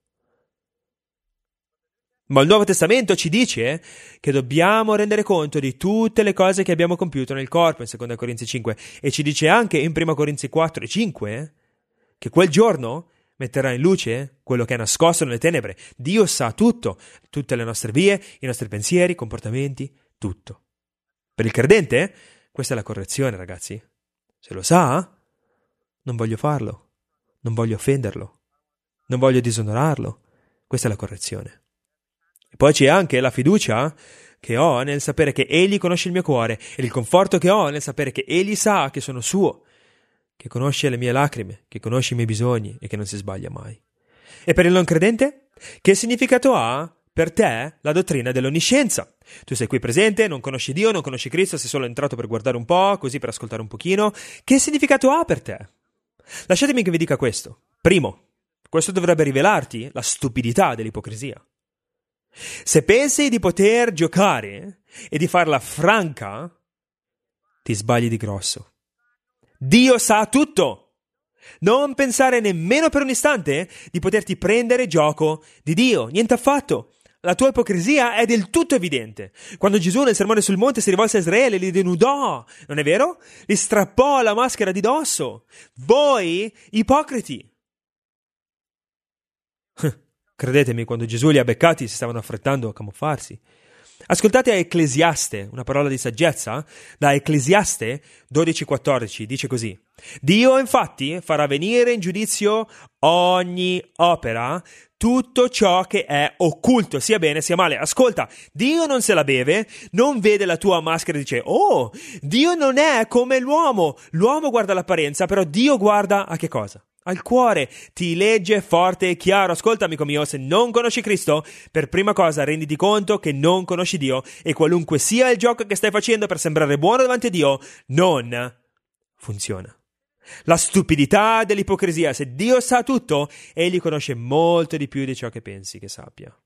Ma il Nuovo Testamento ci dice che dobbiamo rendere conto di tutte le cose che abbiamo compiuto nel corpo, in seconda Corinzi cinque, e ci dice anche in prima Corinzi quattro e cinque che quel giorno metterà in luce quello che è nascosto nelle tenebre. Dio sa tutto, tutte le nostre vie, i nostri pensieri, comportamenti, tutto. Per il credente, questa è la correzione, ragazzi. Se lo sa, non voglio farlo, non voglio offenderlo, non voglio disonorarlo. Questa è la correzione. E poi c'è anche la fiducia che ho nel sapere che Egli conosce il mio cuore e il conforto che ho nel sapere che Egli sa che sono suo, che conosce le mie lacrime, che conosce i miei bisogni e che non si sbaglia mai. E per il non credente? Che significato ha per te la dottrina dell'onniscienza? Tu sei qui presente, non conosci Dio, non conosci Cristo, sei solo entrato per guardare un po', così per ascoltare un pochino. Che significato ha per te? Lasciatemi che vi dica questo. Primo, questo dovrebbe rivelarti la stupidità dell'ipocrisia. Se pensi di poter giocare e di farla franca, ti sbagli di grosso. Dio sa tutto. Non pensare nemmeno per un istante di poterti prendere gioco di Dio. Niente affatto. La tua ipocrisia è del tutto evidente. Quando Gesù nel Sermone sul Monte si rivolse a Israele, li denudò, non è vero? Li strappò la maschera di dosso. Voi, ipocriti. Credetemi, quando Gesù li ha beccati si stavano affrettando a camuffarsi. Ascoltate a Ecclesiaste, una parola di saggezza, da Ecclesiaste dodici quattordici, dice così: Dio infatti farà venire in giudizio ogni opera, tutto ciò che è occulto, sia bene sia male. Ascolta, Dio non se la beve, non vede la tua maschera e dice: oh, Dio non è come l'uomo. L'uomo guarda l'apparenza, però Dio guarda a che cosa? Al cuore, ti legge forte e chiaro. Ascolta, amico mio, se non conosci Cristo, per prima cosa renditi conto che non conosci Dio e qualunque sia il gioco che stai facendo per sembrare buono davanti a Dio, non funziona. La stupidità dell'ipocrisia. Se Dio sa tutto, Egli conosce molto di più di ciò che pensi che sappia.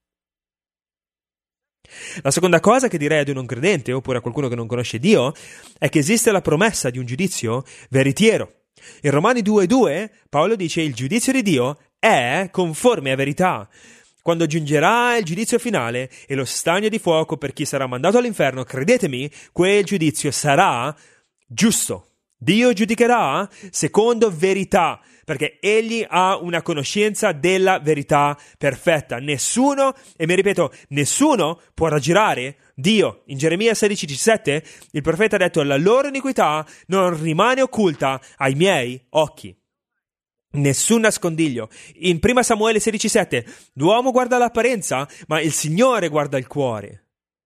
La seconda cosa che direi ad un non credente, oppure a qualcuno che non conosce Dio, è che esiste la promessa di un giudizio veritiero. In Romani due due Paolo dice: il giudizio di Dio è conforme a verità. Quando giungerà il giudizio finale e lo stagno di fuoco per chi sarà mandato all'inferno, credetemi, quel giudizio sarà giusto. Dio giudicherà secondo verità, perché Egli ha una conoscenza della verità perfetta. Nessuno, e mi ripeto, nessuno può raggirare Dio. In Geremia sedici diciassette il profeta ha detto: la loro iniquità non rimane occulta ai miei occhi. Nessun nascondiglio. In primo Samuele sedici sette l'uomo guarda l'apparenza, ma il Signore guarda il cuore.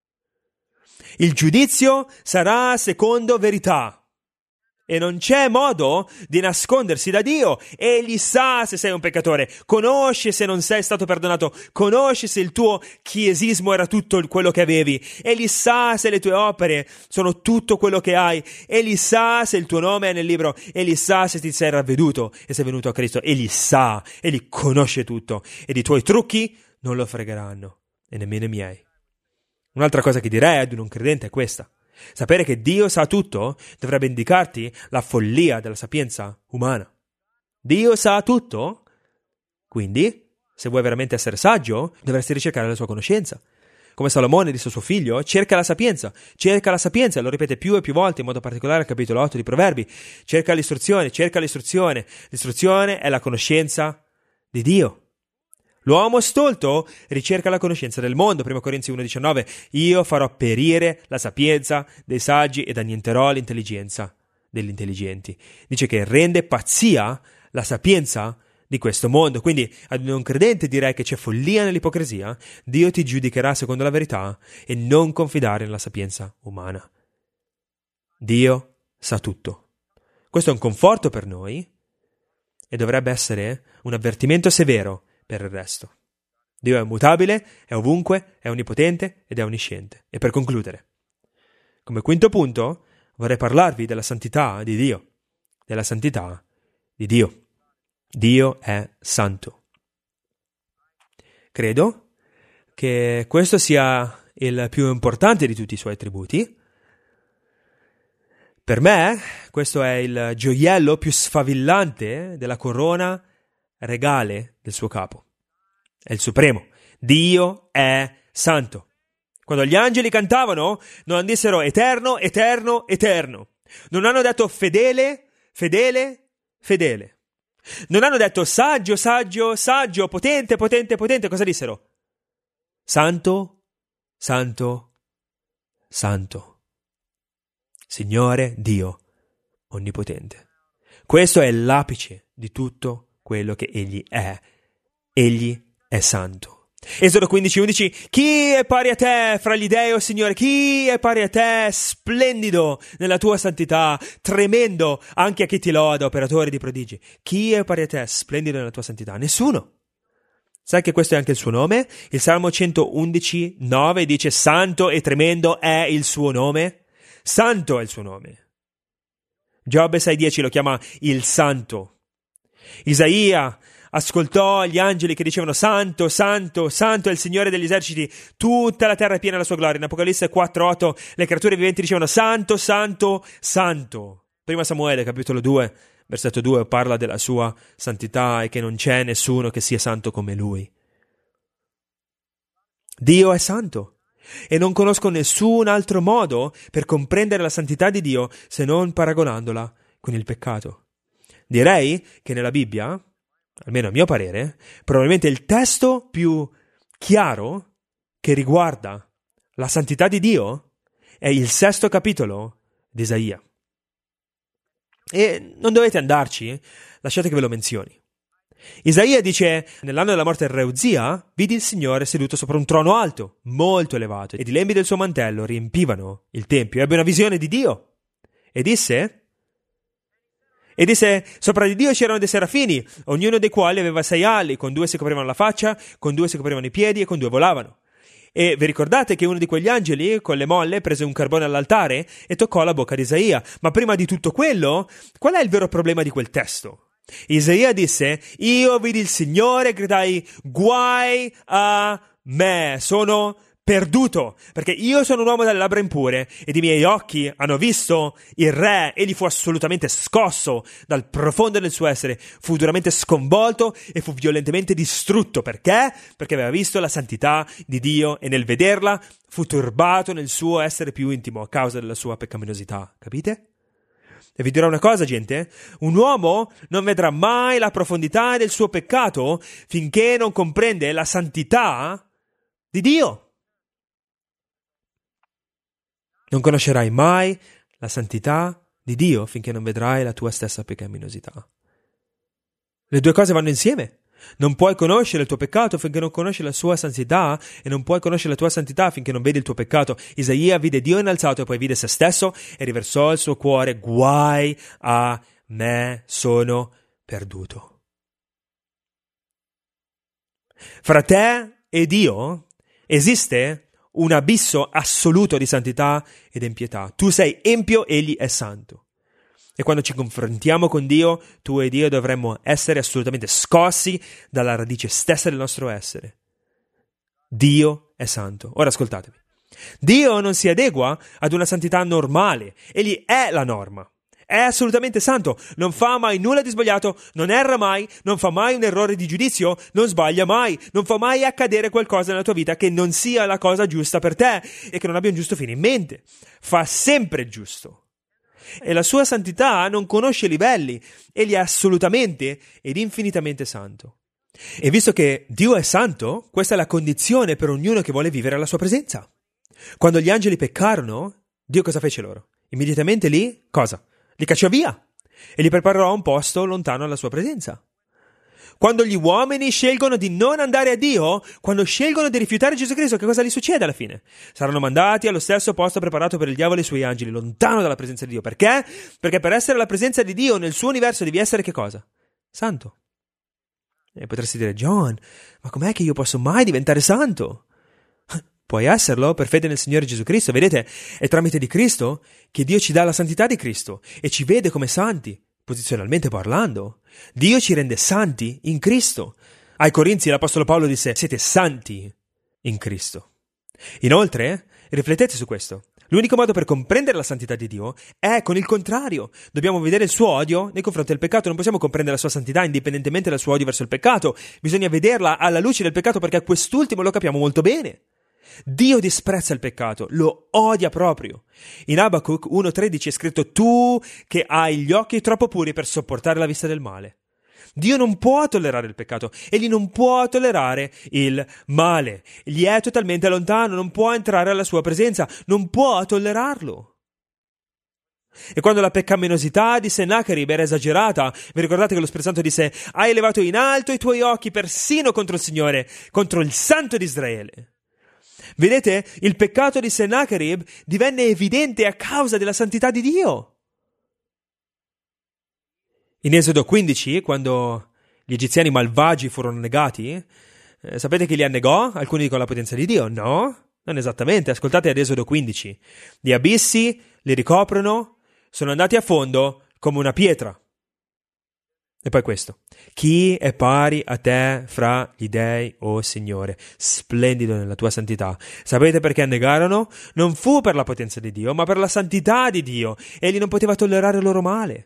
Il giudizio sarà secondo verità. E non c'è modo di nascondersi da Dio. Egli sa se sei un peccatore, conosce se non sei stato perdonato, conosce se il tuo chiesismo era tutto quello che avevi, egli sa se le tue opere sono tutto quello che hai, egli sa se il tuo nome è nel libro, egli sa se ti sei ravveduto e sei venuto a Cristo, egli sa, egli conosce tutto, ed i tuoi trucchi non lo fregheranno, e nemmeno i miei. Un'altra cosa che direi ad un non credente è questa: sapere che Dio sa tutto dovrebbe indicarti la follia della sapienza umana. Dio sa tutto? Quindi, se vuoi veramente essere saggio, dovresti ricercare la sua conoscenza. Come Salomone disse a suo figlio: cerca la sapienza, cerca la sapienza, lo ripete più e più volte, in modo particolare al capitolo otto di Proverbi. Cerca l'istruzione, cerca l'istruzione. L'istruzione è la conoscenza di Dio. L'uomo stolto ricerca la conoscenza del mondo. primo Corinzi uno diciannove: io farò perire la sapienza dei saggi ed annienterò l'intelligenza degli intelligenti. Dice che rende pazzia la sapienza di questo mondo. Quindi ad un non credente direi che c'è follia nell'ipocrisia. Dio ti giudicherà secondo la verità e non confidare nella sapienza umana. Dio sa tutto. Questo è un conforto per noi e dovrebbe essere un avvertimento severo per il resto. Dio è immutabile, è ovunque, è onnipotente ed è onnisciente. E per concludere, come quinto punto, vorrei parlarvi della santità di Dio. Della santità di Dio. Dio è santo. Credo che questo sia il più importante di tutti i suoi attributi. Per me, questo è il gioiello più sfavillante della corona regale del suo capo. È il supremo. Dio è santo. Quando gli angeli cantavano, non dissero eterno, eterno, eterno. Non hanno detto fedele, fedele, fedele. Non hanno detto saggio, saggio, saggio, potente, potente, potente. Cosa dissero? Santo, santo, santo. Signore Dio onnipotente. Questo è l'apice di tutto quello che egli è. Egli è santo. Esodo quindici undici: chi è pari a te fra gli dei, o Signore? Chi è pari a te, splendido nella tua santità, tremendo anche a chi ti loda, operatore di prodigi? Chi è pari a te, splendido nella tua santità? Nessuno. Sai che questo è anche il suo nome? Il Salmo centoundici nove dice: santo e tremendo è il suo nome. Santo è il suo nome. Giobbe sei dieci lo chiama il santo. Isaia ascoltò gli angeli che dicevano: santo, santo, santo è il Signore degli eserciti, tutta la terra è piena della sua gloria. In Apocalisse quattro otto le creature viventi dicevano: santo, santo, santo. Prima Samuele capitolo due versetto due parla della sua santità e che non c'è nessuno che sia santo come lui. Dio è santo e non conosco nessun altro modo per comprendere la santità di Dio se non paragonandola con il peccato. Direi che nella Bibbia, almeno a mio parere, probabilmente il testo più chiaro che riguarda la santità di Dio è il sesto capitolo di Isaia. E non dovete andarci, lasciate che ve lo menzioni. Isaia dice: nell'anno della morte del re Uzia, vidi il Signore seduto sopra un trono alto, molto elevato, ed i lembi del suo mantello riempivano il tempio. Ebbe una visione di Dio e disse... E disse: sopra di Dio c'erano dei serafini, ognuno dei quali aveva sei ali, con due si coprivano la faccia, con due si coprivano i piedi e con due volavano. E vi ricordate che uno di quegli angeli, con le molle, prese un carbone all'altare e toccò la bocca di Isaia. Ma prima di tutto quello, qual è il vero problema di quel testo? Isaia disse: io vidi il Signore e gridai: guai a me, sono perduto, perché io sono un uomo dalle labbra impure ed i miei occhi hanno visto il re. Egli fu assolutamente scosso dal profondo del suo essere, fu duramente sconvolto e fu violentemente distrutto. Perché? Perché aveva visto la santità di Dio e nel vederla fu turbato nel suo essere più intimo a causa della sua peccaminosità. Capite? E vi dirò una cosa, gente, un uomo non vedrà mai la profondità del suo peccato finché non comprende la santità di Dio. Non conoscerai mai la santità di Dio finché non vedrai la tua stessa peccaminosità. Le due cose vanno insieme. Non puoi conoscere il tuo peccato finché non conosci la sua santità, e non puoi conoscere la tua santità finché non vedi il tuo peccato. Isaia vide Dio innalzato e poi vide se stesso e riversò il suo cuore: guai a me, sono perduto. Fra te e Dio esiste un abisso assoluto di santità ed impietà. Tu sei empio, egli è santo. E quando ci confrontiamo con Dio, tu e Dio dovremmo essere assolutamente scossi dalla radice stessa del nostro essere. Dio è santo. Ora ascoltatemi. Dio non si adegua ad una santità normale. Egli è la norma. È assolutamente santo. Non fa mai nulla di sbagliato, non erra mai, non fa mai un errore di giudizio, non sbaglia mai, non fa mai accadere qualcosa nella tua vita che non sia la cosa giusta per te e che non abbia un giusto fine in mente. Fa sempre il giusto. E la sua santità non conosce livelli, egli è assolutamente ed infinitamente santo. E visto che Dio è santo, questa è la condizione per ognuno che vuole vivere alla sua presenza. Quando gli angeli peccarono, Dio cosa fece loro? Immediatamente lì, cosa? Li cacciò via e li preparò a un posto lontano dalla sua presenza. Quando gli uomini scelgono di non andare a Dio, quando scelgono di rifiutare Gesù Cristo, che cosa gli succede alla fine? Saranno mandati allo stesso posto preparato per il diavolo e i suoi angeli, lontano dalla presenza di Dio. Perché? Perché per essere alla presenza di Dio nel suo universo devi essere che cosa? Santo. E potresti dire: John, ma com'è che io posso mai diventare santo? Puoi esserlo per fede nel Signore Gesù Cristo. Vedete, è tramite di Cristo che Dio ci dà la santità di Cristo e ci vede come santi. Posizionalmente parlando, Dio ci rende santi in Cristo. Ai Corinzi l'Apostolo Paolo disse: siete santi in Cristo. Inoltre, riflettete su questo. L'unico modo per comprendere la santità di Dio è con il contrario. Dobbiamo vedere il suo odio nei confronti del peccato. Non possiamo comprendere la sua santità indipendentemente dal suo odio verso il peccato. Bisogna vederla alla luce del peccato, perché quest'ultimo lo capiamo molto bene. Dio disprezza il peccato, lo odia proprio. In Abacuc uno tredici è scritto: tu che hai gli occhi troppo puri per sopportare la vista del male. Dio non può tollerare il peccato, egli non può tollerare il male, gli è totalmente lontano, non può entrare alla sua presenza, non può tollerarlo. E quando la peccaminosità di Sennacherib era esagerata, vi ricordate che lo Spirito Santo disse: hai elevato in alto i tuoi occhi persino contro il Signore, contro il Santo di Israele. Vedete, il peccato di Sennacherib divenne evidente a causa della santità di Dio. In Esodo quindici, quando gli egiziani malvagi furono negati, eh, sapete chi li annegò? Alcuni dicono la potenza di Dio. No, non esattamente. Ascoltate ad Esodo quindici. Gli abissi li ricoprono, sono andati a fondo come una pietra. E poi questo: chi è pari a te fra gli dei, o oh Signore, splendido nella tua santità? Sapete perché annegarono? Non fu per la potenza di Dio, ma per la santità di Dio. Egli non poteva tollerare il loro male.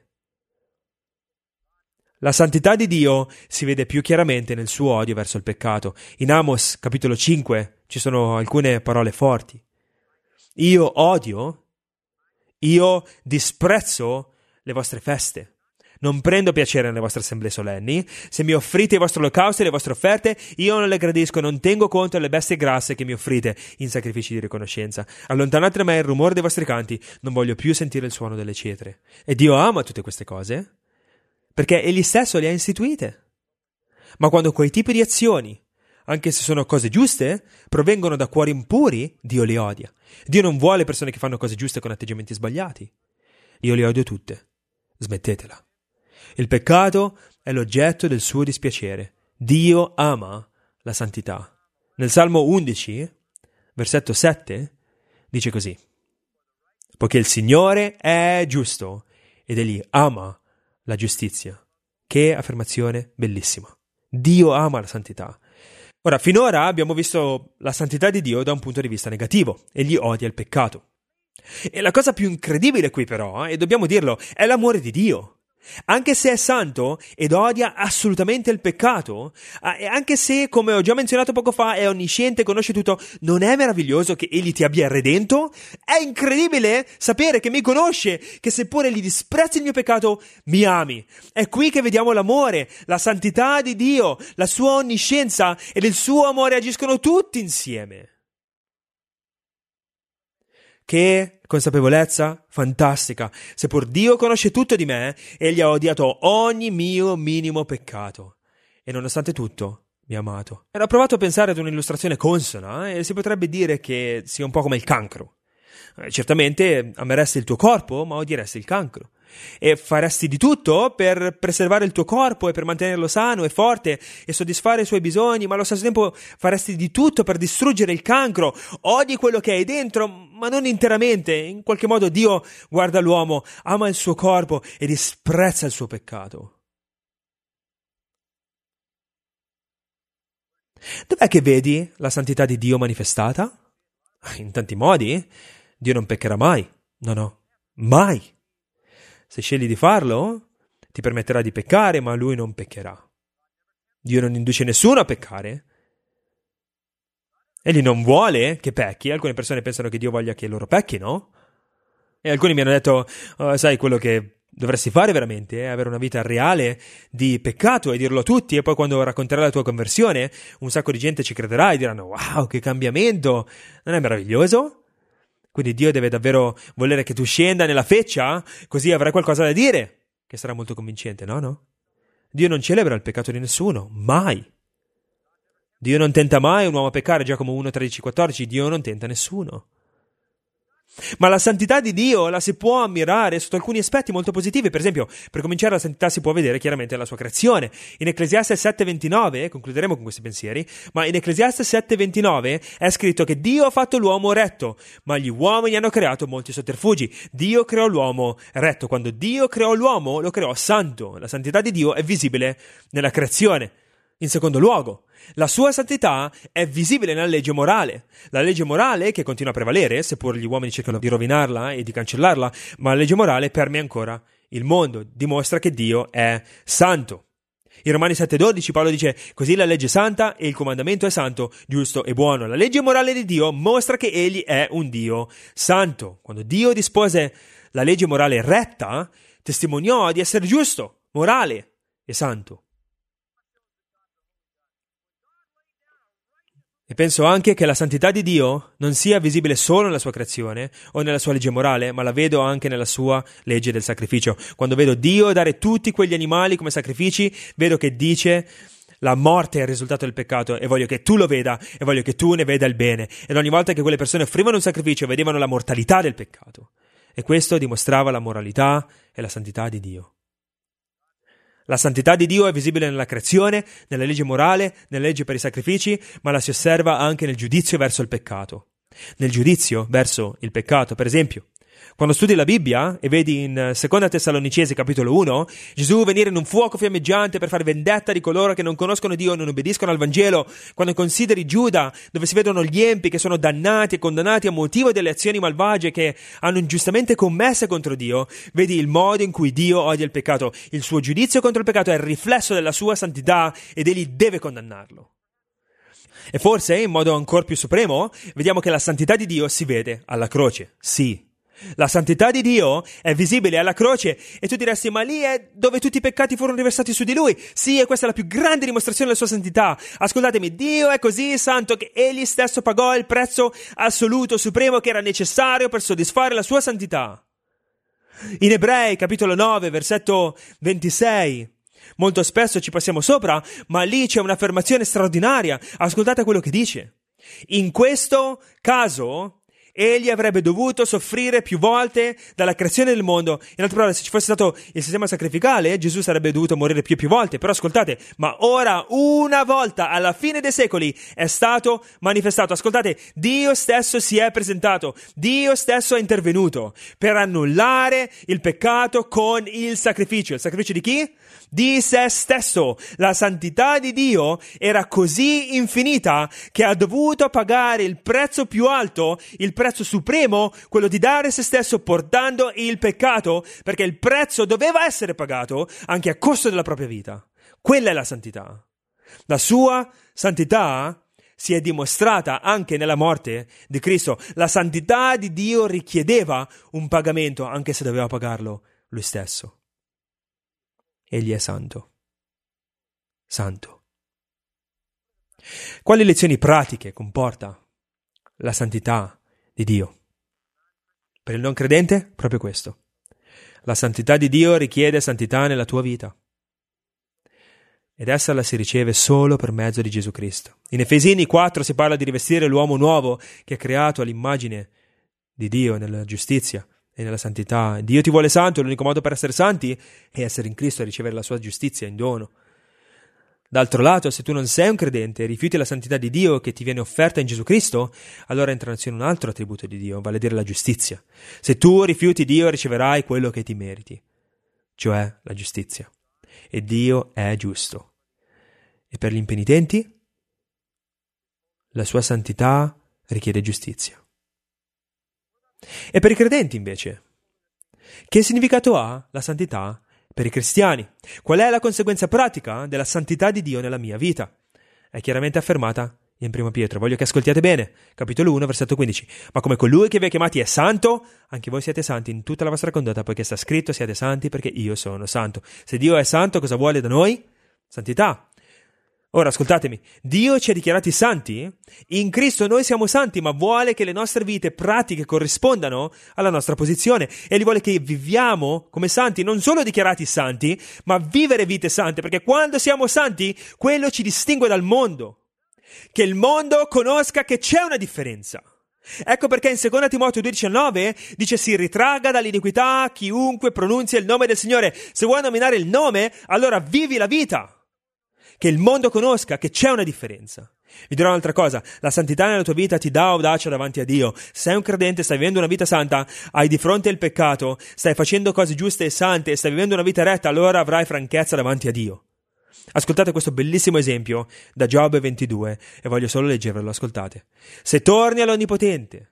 La santità di Dio si vede più chiaramente nel suo odio verso il peccato. In Amos capitolo cinque ci sono alcune parole forti. Io odio, io disprezzo le vostre feste. Non prendo piacere nelle vostre assemblee solenni. Se mi offrite i vostri olocausti e le vostre offerte, io non le gradisco, non tengo conto delle bestie grasse che mi offrite in sacrifici di riconoscenza. Allontanate da me il rumore dei vostri canti, non voglio più sentire il suono delle cetre. E Dio ama tutte queste cose, perché egli stesso le ha istituite. Ma quando quei tipi di azioni, anche se sono cose giuste, provengono da cuori impuri, Dio li odia. Dio non vuole persone che fanno cose giuste con atteggiamenti sbagliati. Io le odio tutte. Smettetela. Il peccato è l'oggetto del suo dispiacere. Dio ama la santità. Nel Salmo undici, versetto sette, dice così: poiché il Signore è giusto ed egli ama la giustizia. Che affermazione bellissima. Dio ama la santità. Ora, finora abbiamo visto la santità di Dio da un punto di vista negativo. Egli odia il peccato. E la cosa più incredibile qui però, e dobbiamo dirlo, è l'amore di Dio. Anche se è santo ed odia assolutamente il peccato, e anche se, come ho già menzionato poco fa, è onnisciente, conosce tutto, non è meraviglioso che egli ti abbia redento? È incredibile sapere che mi conosce, che seppure gli disprezzi il mio peccato, mi ami. È qui che vediamo l'amore, la santità di Dio, la sua onniscienza ed il suo amore agiscono tutti insieme. Che consapevolezza fantastica! Seppur Dio conosce tutto di me, egli ha odiato ogni mio minimo peccato. E nonostante tutto, mi ha amato. Era provato a pensare ad un'illustrazione consona e si potrebbe dire che sia un po' come il cancro. Eh, certamente ameresti il tuo corpo, ma odieresti il cancro. E faresti di tutto per preservare il tuo corpo e per mantenerlo sano e forte e soddisfare i suoi bisogni, ma allo stesso tempo faresti di tutto per distruggere il cancro. Odi quello che hai dentro, ma non interamente. In qualche modo Dio guarda l'uomo, ama il suo corpo e disprezza il suo peccato. Dov'è che vedi la santità di Dio manifestata? In tanti modi. Dio non peccherà mai. No, no, mai. Se scegli di farlo, ti permetterà di peccare, ma lui non peccherà. Dio non induce nessuno a peccare. Egli non vuole che pecchi. Alcune persone pensano che Dio voglia che loro pecchino. E alcuni mi hanno detto, oh, sai, quello che dovresti fare veramente è avere una vita reale di peccato e dirlo a tutti, e poi quando racconterai la tua conversione un sacco di gente ci crederà e diranno, wow, che cambiamento, non è meraviglioso? Quindi Dio deve davvero volere che tu scenda nella feccia, così avrai qualcosa da dire, che sarà molto convincente, no? No? Dio non celebra il peccato di nessuno, mai. Dio non tenta mai un uomo a peccare, Giacomo uno, tredici, quattordici, Dio non tenta nessuno. Ma la santità di Dio la si può ammirare sotto alcuni aspetti molto positivi. Per esempio, per cominciare, la santità si può vedere chiaramente nella sua creazione. In Ecclesiaste sette ventinove, concluderemo con questi pensieri, ma in Ecclesiaste sette ventinove è scritto che Dio ha fatto l'uomo retto, ma gli uomini hanno creato molti sotterfugi. Dio creò l'uomo retto. Quando Dio creò l'uomo, lo creò santo. La santità di Dio è visibile nella creazione. In secondo luogo, la sua santità è visibile nella legge morale. La legge morale che continua a prevalere, seppur gli uomini cercano di rovinarla e di cancellarla, ma la legge morale permea ancora il mondo, dimostra che Dio è santo. In Romani sette dodici Paolo dice, così la legge è santa e il comandamento è santo, giusto e buono. La legge morale di Dio mostra che egli è un Dio santo. Quando Dio dispose la legge morale retta, testimoniò di essere giusto, morale e santo. E penso anche che la santità di Dio non sia visibile solo nella sua creazione o nella sua legge morale, ma la vedo anche nella sua legge del sacrificio. Quando vedo Dio dare tutti quegli animali come sacrifici, vedo che dice la morte è il risultato del peccato e voglio che tu lo veda e voglio che tu ne veda il bene. Ed ogni volta che quelle persone offrivano un sacrificio vedevano la mortalità del peccato. E questo dimostrava la moralità e la santità di Dio. La santità di Dio è visibile nella creazione, nella legge morale, nella legge per i sacrifici, ma la si osserva anche nel giudizio verso il peccato. Nel giudizio verso il peccato, per esempio, quando studi la Bibbia e vedi in Seconda Tessalonicesi capitolo uno Gesù venire in un fuoco fiammeggiante per fare vendetta di coloro che non conoscono Dio e non obbediscono al Vangelo, quando consideri Giuda, dove si vedono gli empi che sono dannati e condannati a motivo delle azioni malvagie che hanno ingiustamente commesse contro Dio, vedi il modo in cui Dio odia il peccato. Il suo giudizio contro il peccato è il riflesso della sua santità ed egli deve condannarlo. E forse, in modo ancora più supremo, vediamo che la santità di Dio si vede alla croce. Sì. La santità di Dio è visibile alla croce e tu diresti, ma lì è dove tutti i peccati furono riversati su di Lui. Sì, e questa è la più grande dimostrazione della sua santità. Ascoltatemi, Dio è così santo che Egli stesso pagò il prezzo assoluto, supremo, che era necessario per soddisfare la sua santità. In Ebrei, capitolo nove, versetto ventisei, molto spesso ci passiamo sopra, ma lì c'è un'affermazione straordinaria. Ascoltate quello che dice. In questo caso egli avrebbe dovuto soffrire più volte dalla creazione del mondo. In altre parole, se ci fosse stato il sistema sacrificale, Gesù sarebbe dovuto morire più e più volte. Però ascoltate, ma ora, una volta, alla fine dei secoli, è stato manifestato. Ascoltate, Dio stesso si è presentato. Dio stesso è intervenuto per annullare il peccato con il sacrificio. Il sacrificio di chi? Di se stesso. La santità di Dio era così infinita che ha dovuto pagare il prezzo più alto, il prezzo prezzo supremo, quello di dare se stesso portando il peccato, perché il prezzo doveva essere pagato anche a costo della propria vita. Quella è la santità. La sua santità si è dimostrata anche nella morte di Cristo. La santità di Dio richiedeva un pagamento, anche se doveva pagarlo lui stesso. Egli è santo. Santo. Quali lezioni pratiche comporta la santità di Dio? Per il non credente, proprio questo. La santità di Dio richiede santità nella tua vita. Ed essa la si riceve solo per mezzo di Gesù Cristo. In Efesini quattro si parla di rivestire l'uomo nuovo che è creato all'immagine di Dio nella giustizia e nella santità. Dio ti vuole santo, l'unico modo per essere santi è essere in Cristo e ricevere la sua giustizia in dono. D'altro lato, se tu non sei un credente e rifiuti la santità di Dio che ti viene offerta in Gesù Cristo, allora entra in azione un altro attributo di Dio, vale a dire la giustizia. Se tu rifiuti Dio, riceverai quello che ti meriti, cioè la giustizia. E Dio è giusto. E per gli impenitenti, la sua santità richiede giustizia. E per i credenti, invece, che significato ha la santità per i cristiani? Qual è la conseguenza pratica della santità di Dio nella mia vita? È chiaramente affermata in primo Pietro. Voglio che ascoltiate bene. Capitolo uno, versetto quindici. Ma come colui che vi ha chiamati è santo, anche voi siete santi in tutta la vostra condotta, poiché sta scritto: siate santi perché io sono santo. Se Dio è santo, cosa vuole da noi? Santità. Ora, ascoltatemi, Dio ci ha dichiarati santi, in Cristo noi siamo santi, ma vuole che le nostre vite pratiche corrispondano alla nostra posizione, e Egli vuole che viviamo come santi, non solo dichiarati santi, ma vivere vite sante, perché quando siamo santi, quello ci distingue dal mondo, che il mondo conosca che c'è una differenza. Ecco perché in seconda Timoteo due diciannove dice: si ritragga dall'iniquità chiunque pronunzia il nome del Signore. Se vuoi nominare il nome, allora vivi la vita. Che il mondo conosca che c'è una differenza. Vi dirò un'altra cosa: la santità nella tua vita ti dà audacia davanti a Dio. Se sei un credente, stai vivendo una vita santa, hai di fronte il peccato, stai facendo cose giuste e sante, stai vivendo una vita retta, allora avrai franchezza davanti a Dio. Ascoltate questo bellissimo esempio da Giobbe ventidue e voglio solo leggervelo, ascoltate. Se torni all'Onnipotente,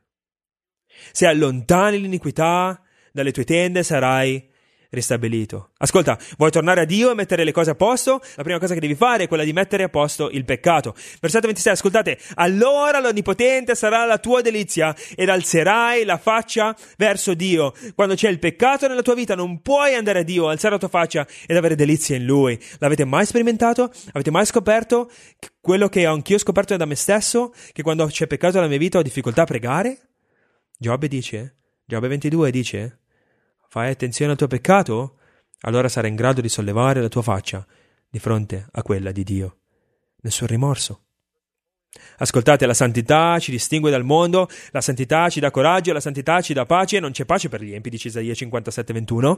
se allontani l'iniquità dalle tue tende, sarai ristabilito. Ascolta, vuoi tornare a Dio e mettere le cose a posto? La prima cosa che devi fare è quella di mettere a posto il peccato. Versetto ventisei, ascoltate: allora l'Onnipotente sarà la tua delizia ed alzerai la faccia verso Dio. Quando c'è il peccato nella tua vita non puoi andare a Dio, alzare la tua faccia ed avere delizia in Lui. L'avete mai sperimentato? Avete mai scoperto quello che anch'io ho scoperto da me stesso? Che quando c'è peccato nella mia vita ho difficoltà a pregare? Giobbe dice, Giobbe ventidue dice: fai attenzione al tuo peccato? Allora sarai in grado di sollevare la tua faccia di fronte a quella di Dio. Nessun rimorso. Ascoltate, la santità ci distingue dal mondo, la santità ci dà coraggio, la santità ci dà pace, non c'è pace per gli empi, dice Isaia cinquantasette ventuno.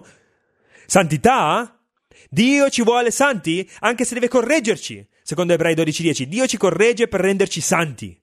Santità? Dio ci vuole santi, anche se deve correggerci. Secondo Ebrei dodici dieci, Dio ci corregge per renderci santi.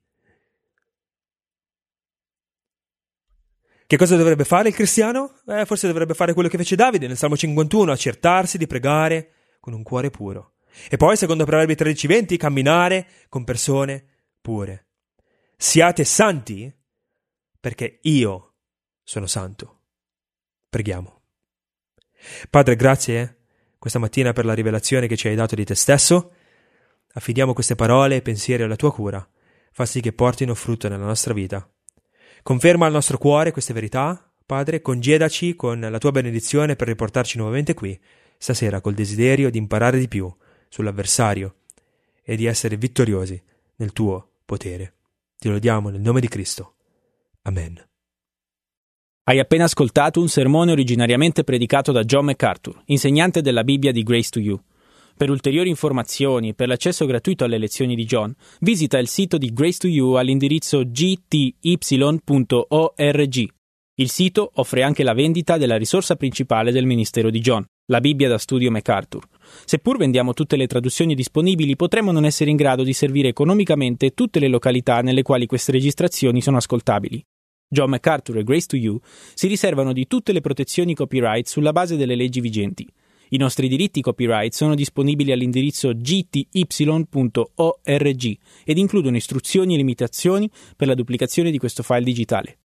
Che cosa dovrebbe fare il cristiano? Eh, forse dovrebbe fare quello che fece Davide nel Salmo cinquantuno, accertarsi di pregare con un cuore puro. E poi, secondo Proverbi tredici venti, camminare con persone pure. Siate santi perché io sono santo. Preghiamo. Padre, grazie questa mattina per la rivelazione che ci hai dato di te stesso. Affidiamo queste parole e pensieri alla tua cura. Fa sì che portino frutto nella nostra vita. Conferma al nostro cuore queste verità, Padre, congedaci con la tua benedizione per riportarci nuovamente qui, stasera, col desiderio di imparare di più sull'avversario e di essere vittoriosi nel tuo potere. Ti lodiamo nel nome di Cristo. Amen. Hai appena ascoltato un sermone originariamente predicato da John MacArthur, insegnante della Bibbia di Grace to You. Per ulteriori informazioni e per l'accesso gratuito alle lezioni di John, visita il sito di Grace to You all'indirizzo g t y punto org. Il sito offre anche la vendita della risorsa principale del ministero di John, la Bibbia da studio MacArthur. Seppur vendiamo tutte le traduzioni disponibili, potremmo non essere in grado di servire economicamente tutte le località nelle quali queste registrazioni sono ascoltabili. John MacArthur e Grace to You si riservano di tutte le protezioni copyright sulla base delle leggi vigenti. I nostri diritti copyright sono disponibili all'indirizzo g t y punto org ed includono istruzioni e limitazioni per la duplicazione di questo file digitale.